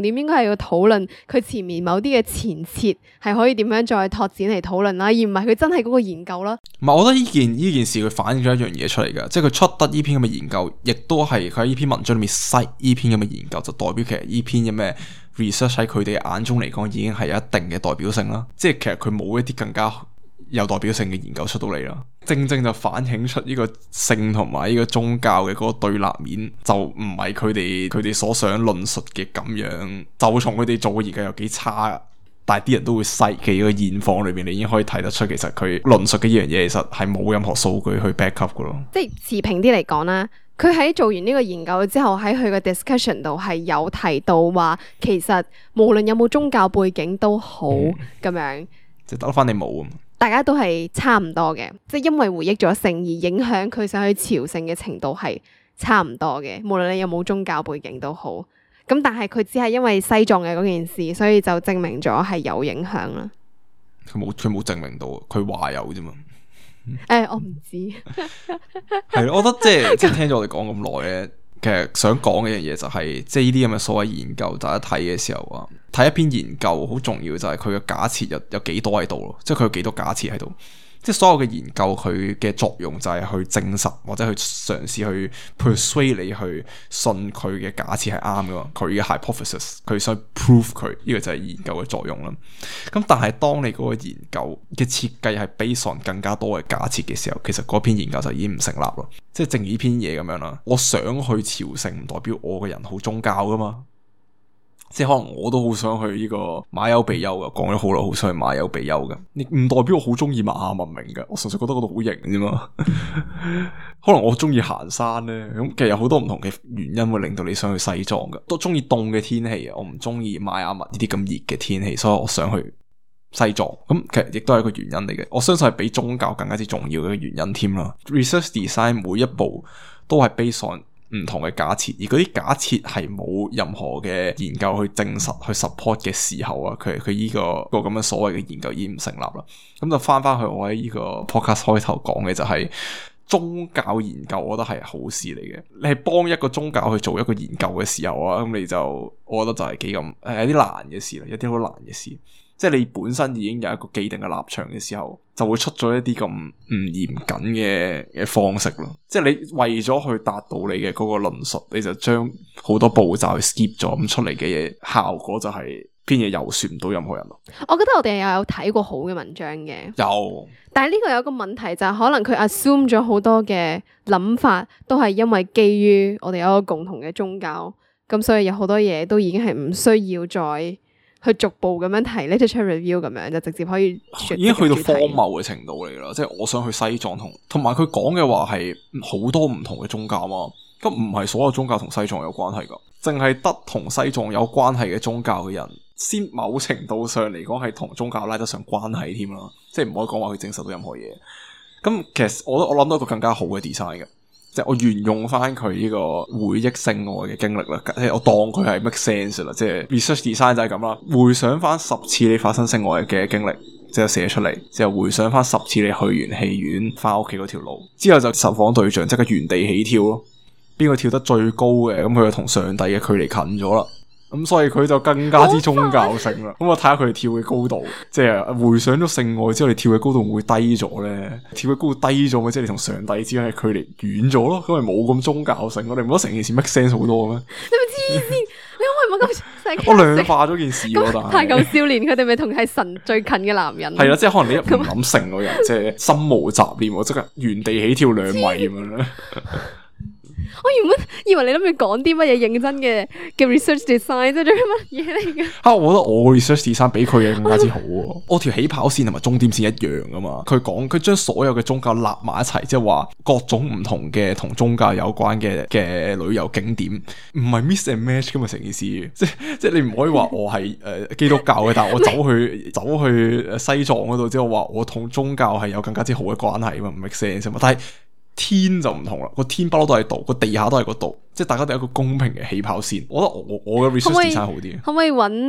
點應該係要討論佢前面某啲嘅前設係可以點樣再拓展嚟討論啦，而唔係佢真係嗰個研究啦。 唔係，我覺得呢件呢件事佢反映咗一樣嘢出嚟㗎，即係佢出得呢篇咁嘅研究，亦都係佢喺呢篇文章裏面 cite 呢篇咁嘅研究，就代表其實呢篇嘅咩 research 喺佢哋眼中嚟講已經係有一定嘅代表性啦。即係其實佢冇一啲更加有代表性嘅研究出到嚟啦，正正就反映出呢個性同埋呢個宗教嘅嗰個對立面，就唔係佢哋佢哋所想論述嘅咁樣。就從佢哋做嘅研究有幾差，但係啲人都會細嘅呢個現況裏邊，你已經可以睇得出，其實佢論述嘅呢樣嘢其實係冇任何數據去 back up 噶咯。 即係持平啲嚟講啦，佢喺做完呢個研究之後，喺佢個 discussion 度係有提到話，其實無論有冇宗教背景都好咁、嗯、樣， 即係得翻你冇啊。 大家都係差唔多嘅，即係因為回憶咗性而影響佢想去朝聖嘅程度係差唔多嘅，無論你有冇宗教背景都好。咁但係佢只係因為西藏嘅嗰件事，所以就證明咗係有影響啦。 佢冇佢冇證明到，佢話有啫嘛。 誒、欸，我唔知。 係，我覺得即係即係聽咗我哋講咁耐咧。其實想講嘅一樣嘢就係、是，即係呢啲咁嘅所謂研究，大家睇嘅時候啊，睇一篇研究好重要就係佢嘅假設有有幾多喺度咯，即係佢有幾多假設喺度。即係所有嘅研究佢嘅作用就係去證實或者去嘗試去 persuade 你去信佢嘅假設係啱噶嘛，佢嘅 hypothesis 佢想 prove 佢呢、這個就係研究嘅作用啦。咁但係當你嗰個研究嘅設計係 based on 更加多嘅假設嘅時候，其實嗰篇研究就已經唔成立咯。即係正如呢篇嘢咁樣啦，我想去朝聖唔代表我個人好宗教噶嘛。即係可能我都好想去呢個馬丘比丘噶，講咗好耐，好想去馬丘比丘噶。你唔代表我好中意瑪雅文明噶，我純粹覺得嗰度好型啫嘛。可能我中意行山咧，咁其實有好多唔同嘅原因會令到你想去西藏噶。都中意凍嘅天氣啊，我唔中意瑪雅文呢啲咁熱嘅天氣，所以我想去西藏。咁其實亦都係一個原因嚟嘅。我相信係比宗教更加之重要嘅原因添啦。Research design 每一步都係 based on唔同嘅假設，而嗰啲假設係冇任何嘅研究去證實去 support 嘅時候啊，佢佢呢個個咁樣所謂嘅研究已經唔成立啦。咁就翻翻去我喺呢個 podcast 開頭講嘅就係、是、宗教研究，我覺得係好事嚟嘅。你係幫一個宗教去做一個研究嘅時候啊，咁你就我覺得就係幾咁誒有啲難嘅事啦，有啲好難嘅事。即係你本身已經有一個既定嘅立場嘅時候，就會出咗一啲咁唔嚴謹嘅嘅方式咯。即係你為咗去達到你嘅嗰個論述，你就將好多步驟去 skip 咗，咁出嚟嘅嘢效果就係篇嘢又說唔到任何人咯。 我覺得我哋又有睇過好嘅文章嘅， 有， 但係呢個有一個問題就係可能佢 assume 咗好多嘅諗法，都係因為基於我哋有一個共同嘅宗教，咁所以有好多嘢都已經係唔需要再去逐步咁樣提 literature review 咁樣，就直接可以已經去到荒謬嘅程度嚟啦。即係我想去西藏同同埋佢講嘅話係好多唔同嘅宗教嘛，咁唔係所有宗教同西藏有關係噶，淨係得同西藏有關係嘅宗教嘅人，先某程度上嚟講係同宗教拉得上關係添啦。即係唔可以講話佢證實到任何嘢。咁其實我我諗到一個更加好嘅 design 嘅。即係我沿用翻佢呢個回憶性愛嘅經歷啦，即係我當佢係 make sense 啦，即係 research design 就係咁啦。回想翻十次你發生性愛嘅經歷，之後寫出嚟，之後回想翻十次你去完戲院翻屋企嗰條路，之後就受訪對象即刻原地起跳咯。邊個跳得最高嘅，咁佢就同上帝嘅距離近咗啦。咁所以佢就更加之宗教性啦。咁我睇下佢哋跳嘅高度，即係回想咗性愛之後，你跳嘅高度會唔會低咗咧？跳嘅高度低咗嘅，即係你同上帝之間嘅距離遠咗咯。咁咪冇咁宗教性。我哋唔覺得成件事 make sense 好多咩？ 你咪黐線！你可唔可以唔好咁我量化咗件事咯，但係太舊少年佢哋咪同係神最近嘅男人。 係啦，即係可能你一唔諗性嗰人，即係心無雜念，即刻原地起跳兩米咁樣咧。 我原本以為你諗住講啲乜嘢認真嘅嘅 research design， 即係做乜嘢嚟嘅？ 啊，我覺得我 research design 比佢嘅更加之好喎。我條起跑線同埋終點線一樣噶嘛。佢講佢將所有嘅宗教立埋一齊，即係話各種唔同嘅同宗教有關嘅嘅旅遊景點，唔係 miss and match 噶嘛成件事。即即係你唔可以話我係誒、呃、基督教嘅，但係我走去走去西藏嗰度之後話我同宗教係有更加之好嘅關係嘛，唔 make sense 嘛。但係天就唔同啦，個天不嬲都喺度，個地下都喺嗰度，即係大家都有一個公平嘅起跑線。我覺得我我嘅 research design 好啲。 可唔可以揾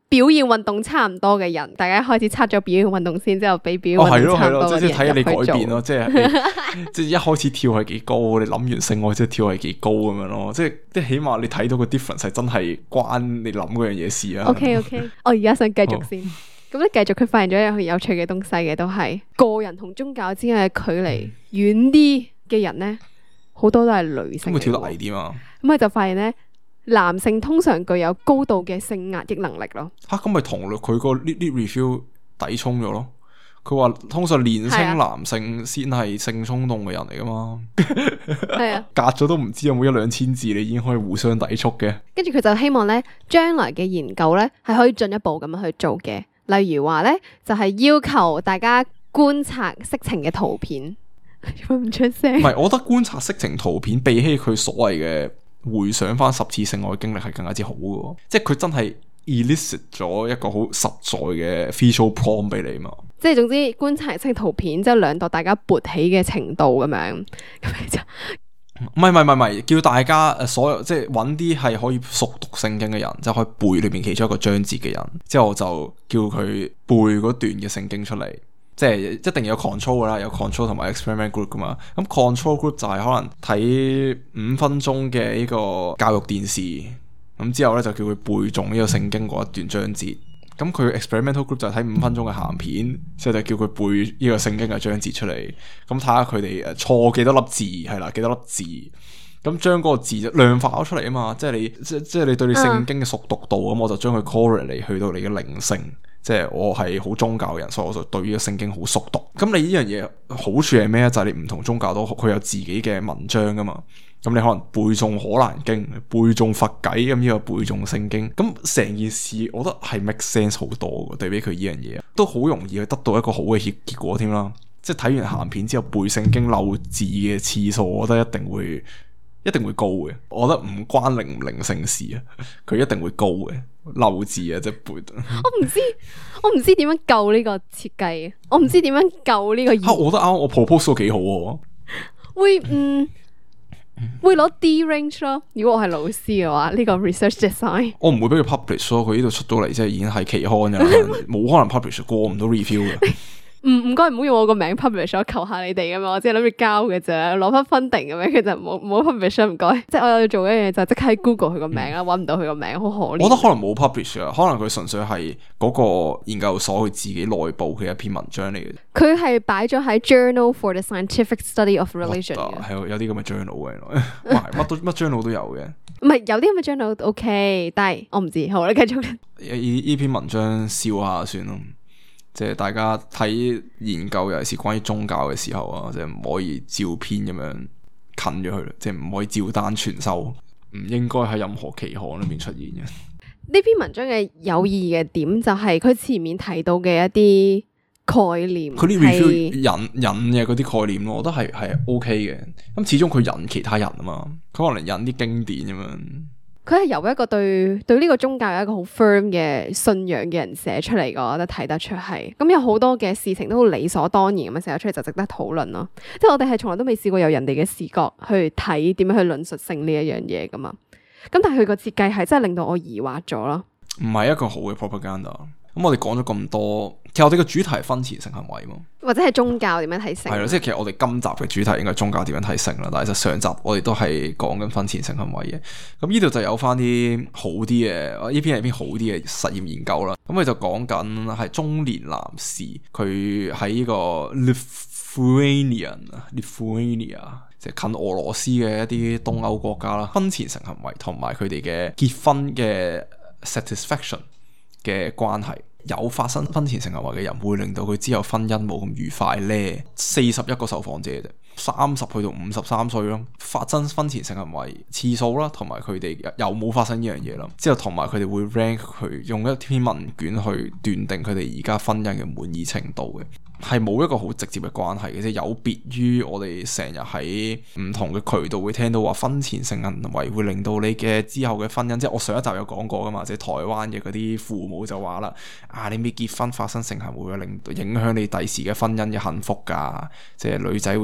表現運動差唔多嘅人，大家開始測咗表現運動先，之後俾表現運動差唔多嘅人入去做。 哦，係咯係咯，即係睇你改變咯，即係即係一開始跳係幾高，你諗完性愛即係跳係幾高咁樣咯，即係即係起碼你睇到個 difference 係真係關你諗嗰樣嘢事啊。 OK OK，我而家想繼續先。咁咧繼續，佢發現咗一樣有趣嘅東西嘅，都係個人同宗教之間嘅距離遠啲嘅人咧，好多都係女性。 咁佢跳得矮啲嘛？ 咁佢就發現咧，男性通常具有高度嘅性壓抑能力咯。 吓，咁咪同佢個 lead lead review 抵衝咗咯？佢話通常年輕男性先係性衝動嘅人嚟噶嘛？ 係啊， 隔咗都唔知有冇一兩千字，你已經可以互相抵觸嘅。 跟住佢就希望咧，將來嘅研究咧係可以進一步咁樣去做嘅。例如話咧，就係、是、要求大家觀察色情嘅圖片，做乜唔出聲？ 唔係，我覺得觀察色情圖片比起佢所謂嘅回想翻十次性愛經歷係更加之好嘅，即係佢真係 elicit 咗一個好實在嘅 visual prompt 俾你嘛。 即係總之觀察色情圖片，之後量度大家勃起嘅程度咁樣，咁你就。 唔係唔係唔係，叫大家誒所有即係揾啲係可以熟讀聖經嘅人，就可以背裏邊其中一個章節嘅人，之後就叫佢背嗰段嘅聖經出嚟。即係一定有 control 噶啦，有 control 同埋 experiment group 噶嘛。咁 control group 就係可能睇五分鐘嘅呢個教育電視，咁之後咧就叫佢背誦呢個聖經嗰一段章節。咁佢 experimental group 就係睇五分鐘嘅鹹片，之後就叫佢背呢個聖經嘅章節出嚟。咁睇下佢哋誒錯幾多粒字，係啦，幾多粒字。咁將嗰個字就量化咗出嚟啊嘛。即係你即即係你對你聖經嘅熟讀度，咁、uh. 我就將佢 correlate 去到你嘅靈性。即係我係好宗教嘅人，所以我就對呢個聖經好熟讀。咁你呢樣嘢好處係咩咧？就係、是、你唔同宗教都佢有自己嘅文章噶嘛。咁你可能背誦可蘭經、背誦佛偈，咁呢個背誦聖經，咁成件事我覺得係 make sense 好多嘅。對比佢呢樣嘢，都好容易去得到一個好嘅結結果添啦。即係睇完鹹片之後背聖經漏字嘅次數，我覺得一定會一定會高嘅。我覺得唔關靈唔靈性事啊，佢一定會高嘅。漏字啊，即係背。 我唔知，我唔知點樣救呢個設計，我唔知點樣救呢個。 吓、啊，我覺得啱，我 propose 都幾好喎。 會嗯會攞 D range 咯。如果我係老師嘅話，呢、這個 research design 我唔會俾佢 publish 咯。佢呢度出到嚟即係已經係期刊噶啦，冇可能 publish 過唔到 review 嘅。 唔唔該，唔好用我個名 publish 咗，求下你哋噶嘛，我只係諗住交嘅啫，攞翻 funding 咁樣，其實冇冇 publish 唔該。即係我要做一樣嘢就即刻喺 Google 佢個名啦，搵唔、嗯、到佢個名，好可憐。 我覺得可能冇 publish 啊，可能佢純粹係嗰個研究所佢自己內部嘅一篇文章嚟嘅。 佢係擺咗喺 Journal for the Scientific Study of Religion 嘅， 係有啲咁嘅 journal 嘅，原來乜都乜 journal 都有嘅。 唔係有啲咁嘅 journal 都 OK，但係我唔知，好，你繼續。 呢呢篇文章笑下算咯。即係大家睇研究，尤其是關於宗教嘅時候啊，即係唔可以照篇咁樣近咗佢，即係唔可以照單全收，唔應該喺任何期刊裏面出現嘅。 呢篇文章嘅有意義嘅點就係佢前面提到嘅一啲概念， 佢啲 review 引引嘅嗰啲概念，我覺得係係 OK 嘅。咁始終佢引其他人啊嘛，佢可能引啲經典咁樣。 佢係由一個對對呢個宗教有一個好 firm 嘅信仰嘅人寫出嚟嘅，我覺得睇得出係。咁有好多嘅事情都好理所當然咁樣寫得出嚟，就值得討論咯。即係我哋係從來都未試過有人哋嘅視角去睇點樣去論述性呢一樣嘢噶嘛。咁但係佢個設計係真係令到我疑惑咗咯。 唔係一個好嘅 propaganda。咁我哋講咗咁多，其實我哋嘅主題係婚前性行為嘛， 或者係宗教點樣睇性？ 係咯，即係其實我哋今集嘅主題應該係宗教點樣睇性啦。但係實上集我哋都係講緊婚前性行為嘅。咁呢度就有翻啲好啲嘅，呢篇係篇好啲嘅實驗研究啦。咁佢就講緊係中年男士，佢喺呢個 Lithuania，Lithuania 即係近俄羅斯嘅一啲東歐國家啦，婚前性行為同埋佢哋嘅結婚嘅 satisfaction 嘅關係，有發生婚前性行為嘅人會令到佢之後婚姻冇咁愉快呢？四十一個受訪者啫，三十去到五十三歲咯，發生婚前性行為次數啦，同埋佢哋有冇發生呢樣嘢啦，之後同埋佢哋會 rank 佢用一篇問卷去斷定佢哋而家婚姻嘅滿意程度嘅。係冇一個好直接嘅關係嘅，即係有別於我哋成日喺唔同嘅渠道會聽到話婚前性行為會令到你嘅之後嘅婚姻，即係我上一集有講過噶嘛，即係台灣嘅嗰啲父母就話啦，啊你未結婚發生性行為會令影響你第時嘅婚姻嘅幸福噶，即係女仔會斷送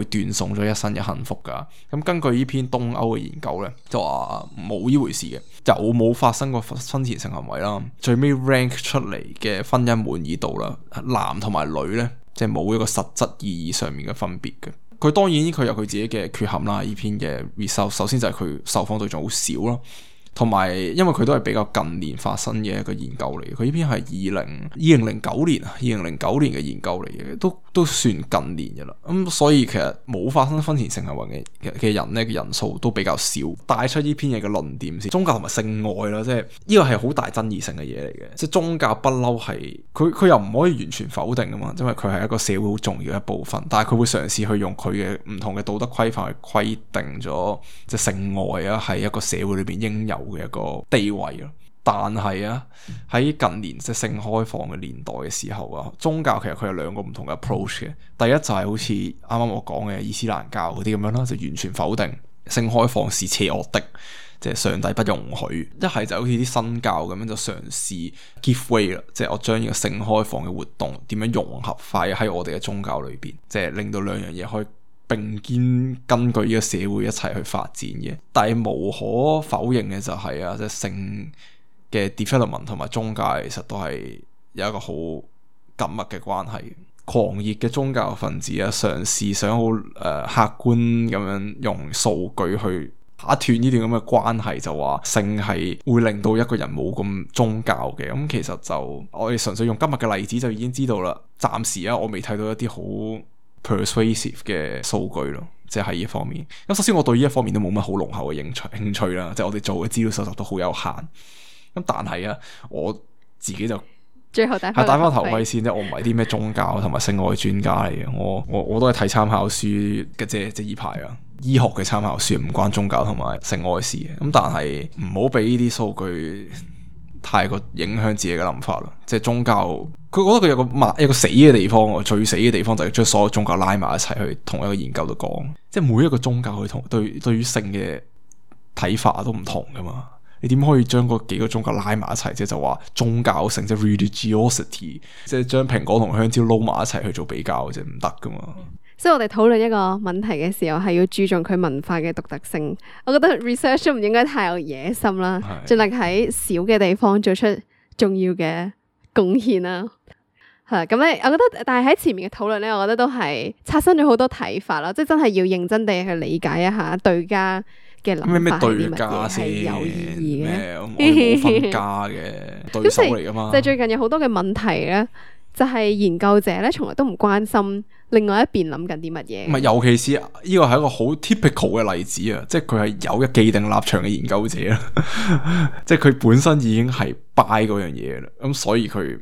送咗一生嘅幸福㗎。咁根據呢篇東歐嘅研究咧，就話冇呢回事嘅，有冇發生過婚前性行為啦？最尾 rank 出嚟嘅婚姻滿意度啦，男同埋女咧，即係冇一個實質意義上面嘅分別嘅。佢當然佢有佢自己嘅缺陷啦。呢篇嘅 result 首先就係佢受訪對象好少咯。同埋，因為佢都係比較近年發生嘅一個研究嚟嘅，佢呢篇係二零二零零九年啊，二零零九年嘅研究嚟嘅，都都算近年嘅啦。咁、嗯、所以其實冇發生婚前性行為嘅嘅人咧嘅人數都比較少。帶出呢篇嘢嘅論點先，宗教同埋性愛啦，即係呢個係好大爭議性嘅嘢嚟嘅。即係宗教不嬲係，佢佢又唔可以完全否定噶嘛，因為佢係一個社會好重要嘅一部分。但係佢會嘗試去用佢嘅唔同嘅道德規範去規定咗，即係性愛啊係一個社會裏邊應有嘅一個地位咯。但係啊喺近年即係性開放嘅年代嘅時候啊，宗教其實佢有兩個唔同嘅 approach 嘅。第一就係好似啱啱我講嘅伊斯蘭教嗰啲咁樣啦，就完全否定性開放是邪惡的，即係上帝不容許。一係就好似啲新教咁樣就嘗試 give way 啦，即係我將呢個性開放嘅活動點樣融合化喺我哋嘅宗教裏邊，即係令到兩樣嘢可以並肩根據呢個社會一齊去發展嘅。但係無可否認嘅就係啊，即係性嘅 development 同埋宗教其實都係有一個好緊密嘅關係。狂熱嘅宗教分子啊，嘗試想好誒、呃、客觀咁樣用數據去打斷呢段咁嘅關係，就話性係會令到一個人冇咁宗教嘅。咁其實就我哋純粹用今日嘅例子就已經知道啦。暫時啊，我未睇到一啲好 persuasive 嘅數據咯，即係喺呢方面。咁首先我對呢一方面都冇乜好濃厚嘅興趣興趣啦，即係我哋做嘅資料搜集都好有限。咁但係啊，我自己就最後戴係戴翻頭盔先啫，我唔係啲咩宗教同埋性愛專家嚟嘅，我我我都係睇參考書嘅啫，即係呢排啊，醫學嘅參考書唔關宗教同埋性愛事嘅。咁但係唔好俾呢啲數據太過影響自己嘅諗法咯。即係宗教，佢覺得佢有個麻一個死嘅地方，最死嘅地方就係將所有宗教拉埋一齊去同一個研究度講。即係每一個宗教去同對對於性嘅睇法都唔同噶嘛。你點可以將嗰幾個宗教拉埋一齊？即係就話宗教性，即係 religiosity，即係將蘋果同香蕉撈埋一齊去做比較，即係唔得噶嘛。 所以我哋討論一個問題嘅時候，係要注重佢文化嘅獨特性。我覺得 research 都唔應該太有野心啦，盡力喺小嘅地方做出重要嘅貢獻啦。係咁咧，我覺得，但係喺前面嘅討論咧，我覺得都係產生咗好多睇法啦。即係真係要認真地去理解一下對家嘅諗法係啲乜嘢， 咩咩對家先係有意義嘅。 我冇分家嘅對手嚟噶嘛。 就係最近有好多嘅問題咧，就係研究者咧，從來都唔關心另外一邊諗緊啲乜嘢。 唔係，尤其是呢個係一個好 typical 嘅例子啊！即係佢係有一既定立場嘅研究者啦，即係佢本身已經係 buy 嗰樣嘢啦。咁所以佢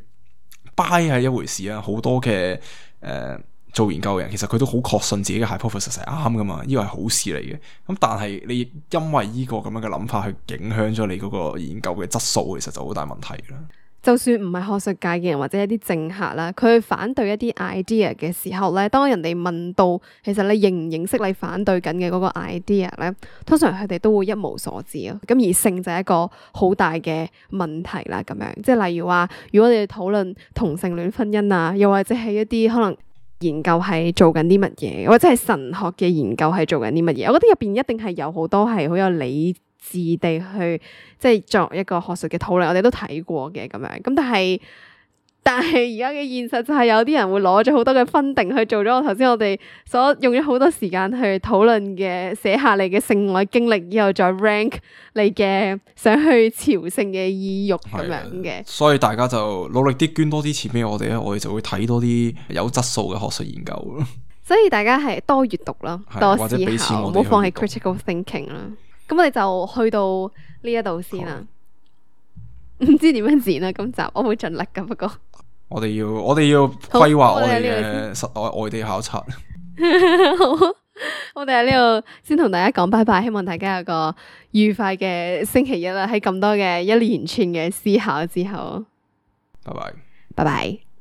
buy 係一回事啊。好多嘅誒、呃、做研究嘅人，其實佢都好確信自己嘅 hypothesis 係啱噶嘛。呢個係好事嚟嘅。咁但係你因為呢個咁樣嘅諗法去影響咗你嗰個研究嘅質素，其實就好大問題啦。 就算唔係學術界嘅人或者一啲政客啦，佢去反對一啲 idea 嘅時候咧，當人哋問到其實你認唔認識你反對緊嘅嗰個 idea 咧，通常佢哋都會一無所知咯。咁而性就係一個好大嘅問題啦，咁樣即係例如話，如果你哋討論同性戀婚姻啊，又或者係一啲可能研究係做緊啲乜嘢，或者係神學嘅研究係做緊啲乜嘢，我覺得入邊一定係有好多係好有理智地去即係作一個學術嘅討論，我哋都睇過嘅咁樣。咁但係但係而家嘅現實就係有啲人會攞咗好多嘅 funding去做咗我頭先我哋所用咗好多時間去討論嘅寫下你嘅性愛經歷，以後再 rank 你嘅想去朝聖嘅意欲咁樣嘅。 所以大家就努力啲捐多啲錢俾我哋咧，我哋就會睇多啲有質素嘅學術研究咯。 所以大家係多閱讀啦，多思考，唔好放棄 critical thinking 啦。咁我哋就去到呢一度先啦，唔知點樣剪啦。今集我會盡力噶，不過我哋要我哋要規劃我哋嘅實外外地考察。 好，我哋喺呢度先同大家講拜拜，希望大家有個愉快嘅星期一啦。喺咁多嘅一連串嘅思考之後， 拜拜， 拜拜。